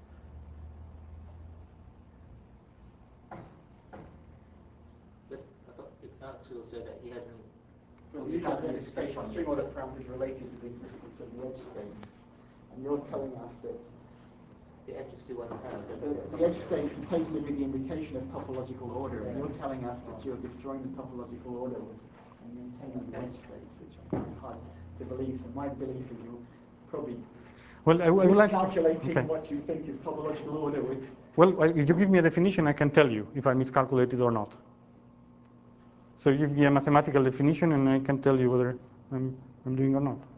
But I thought Axel said that he hasn't. Well, you have the space, string order parameters related to the existence of the edge states. And you're telling us that The edge is still one the edge states are taken to be the indication of topological order, and you're telling us that you're destroying the topological order and maintaining the edge states, which I find hard to believe. So my belief is you're probably Well, I would like calculating what you think is topological order with. Well, if you give me a definition, I can tell you if I miscalculated or not. So you give me a mathematical definition, and I can tell you whether I'm doing or not.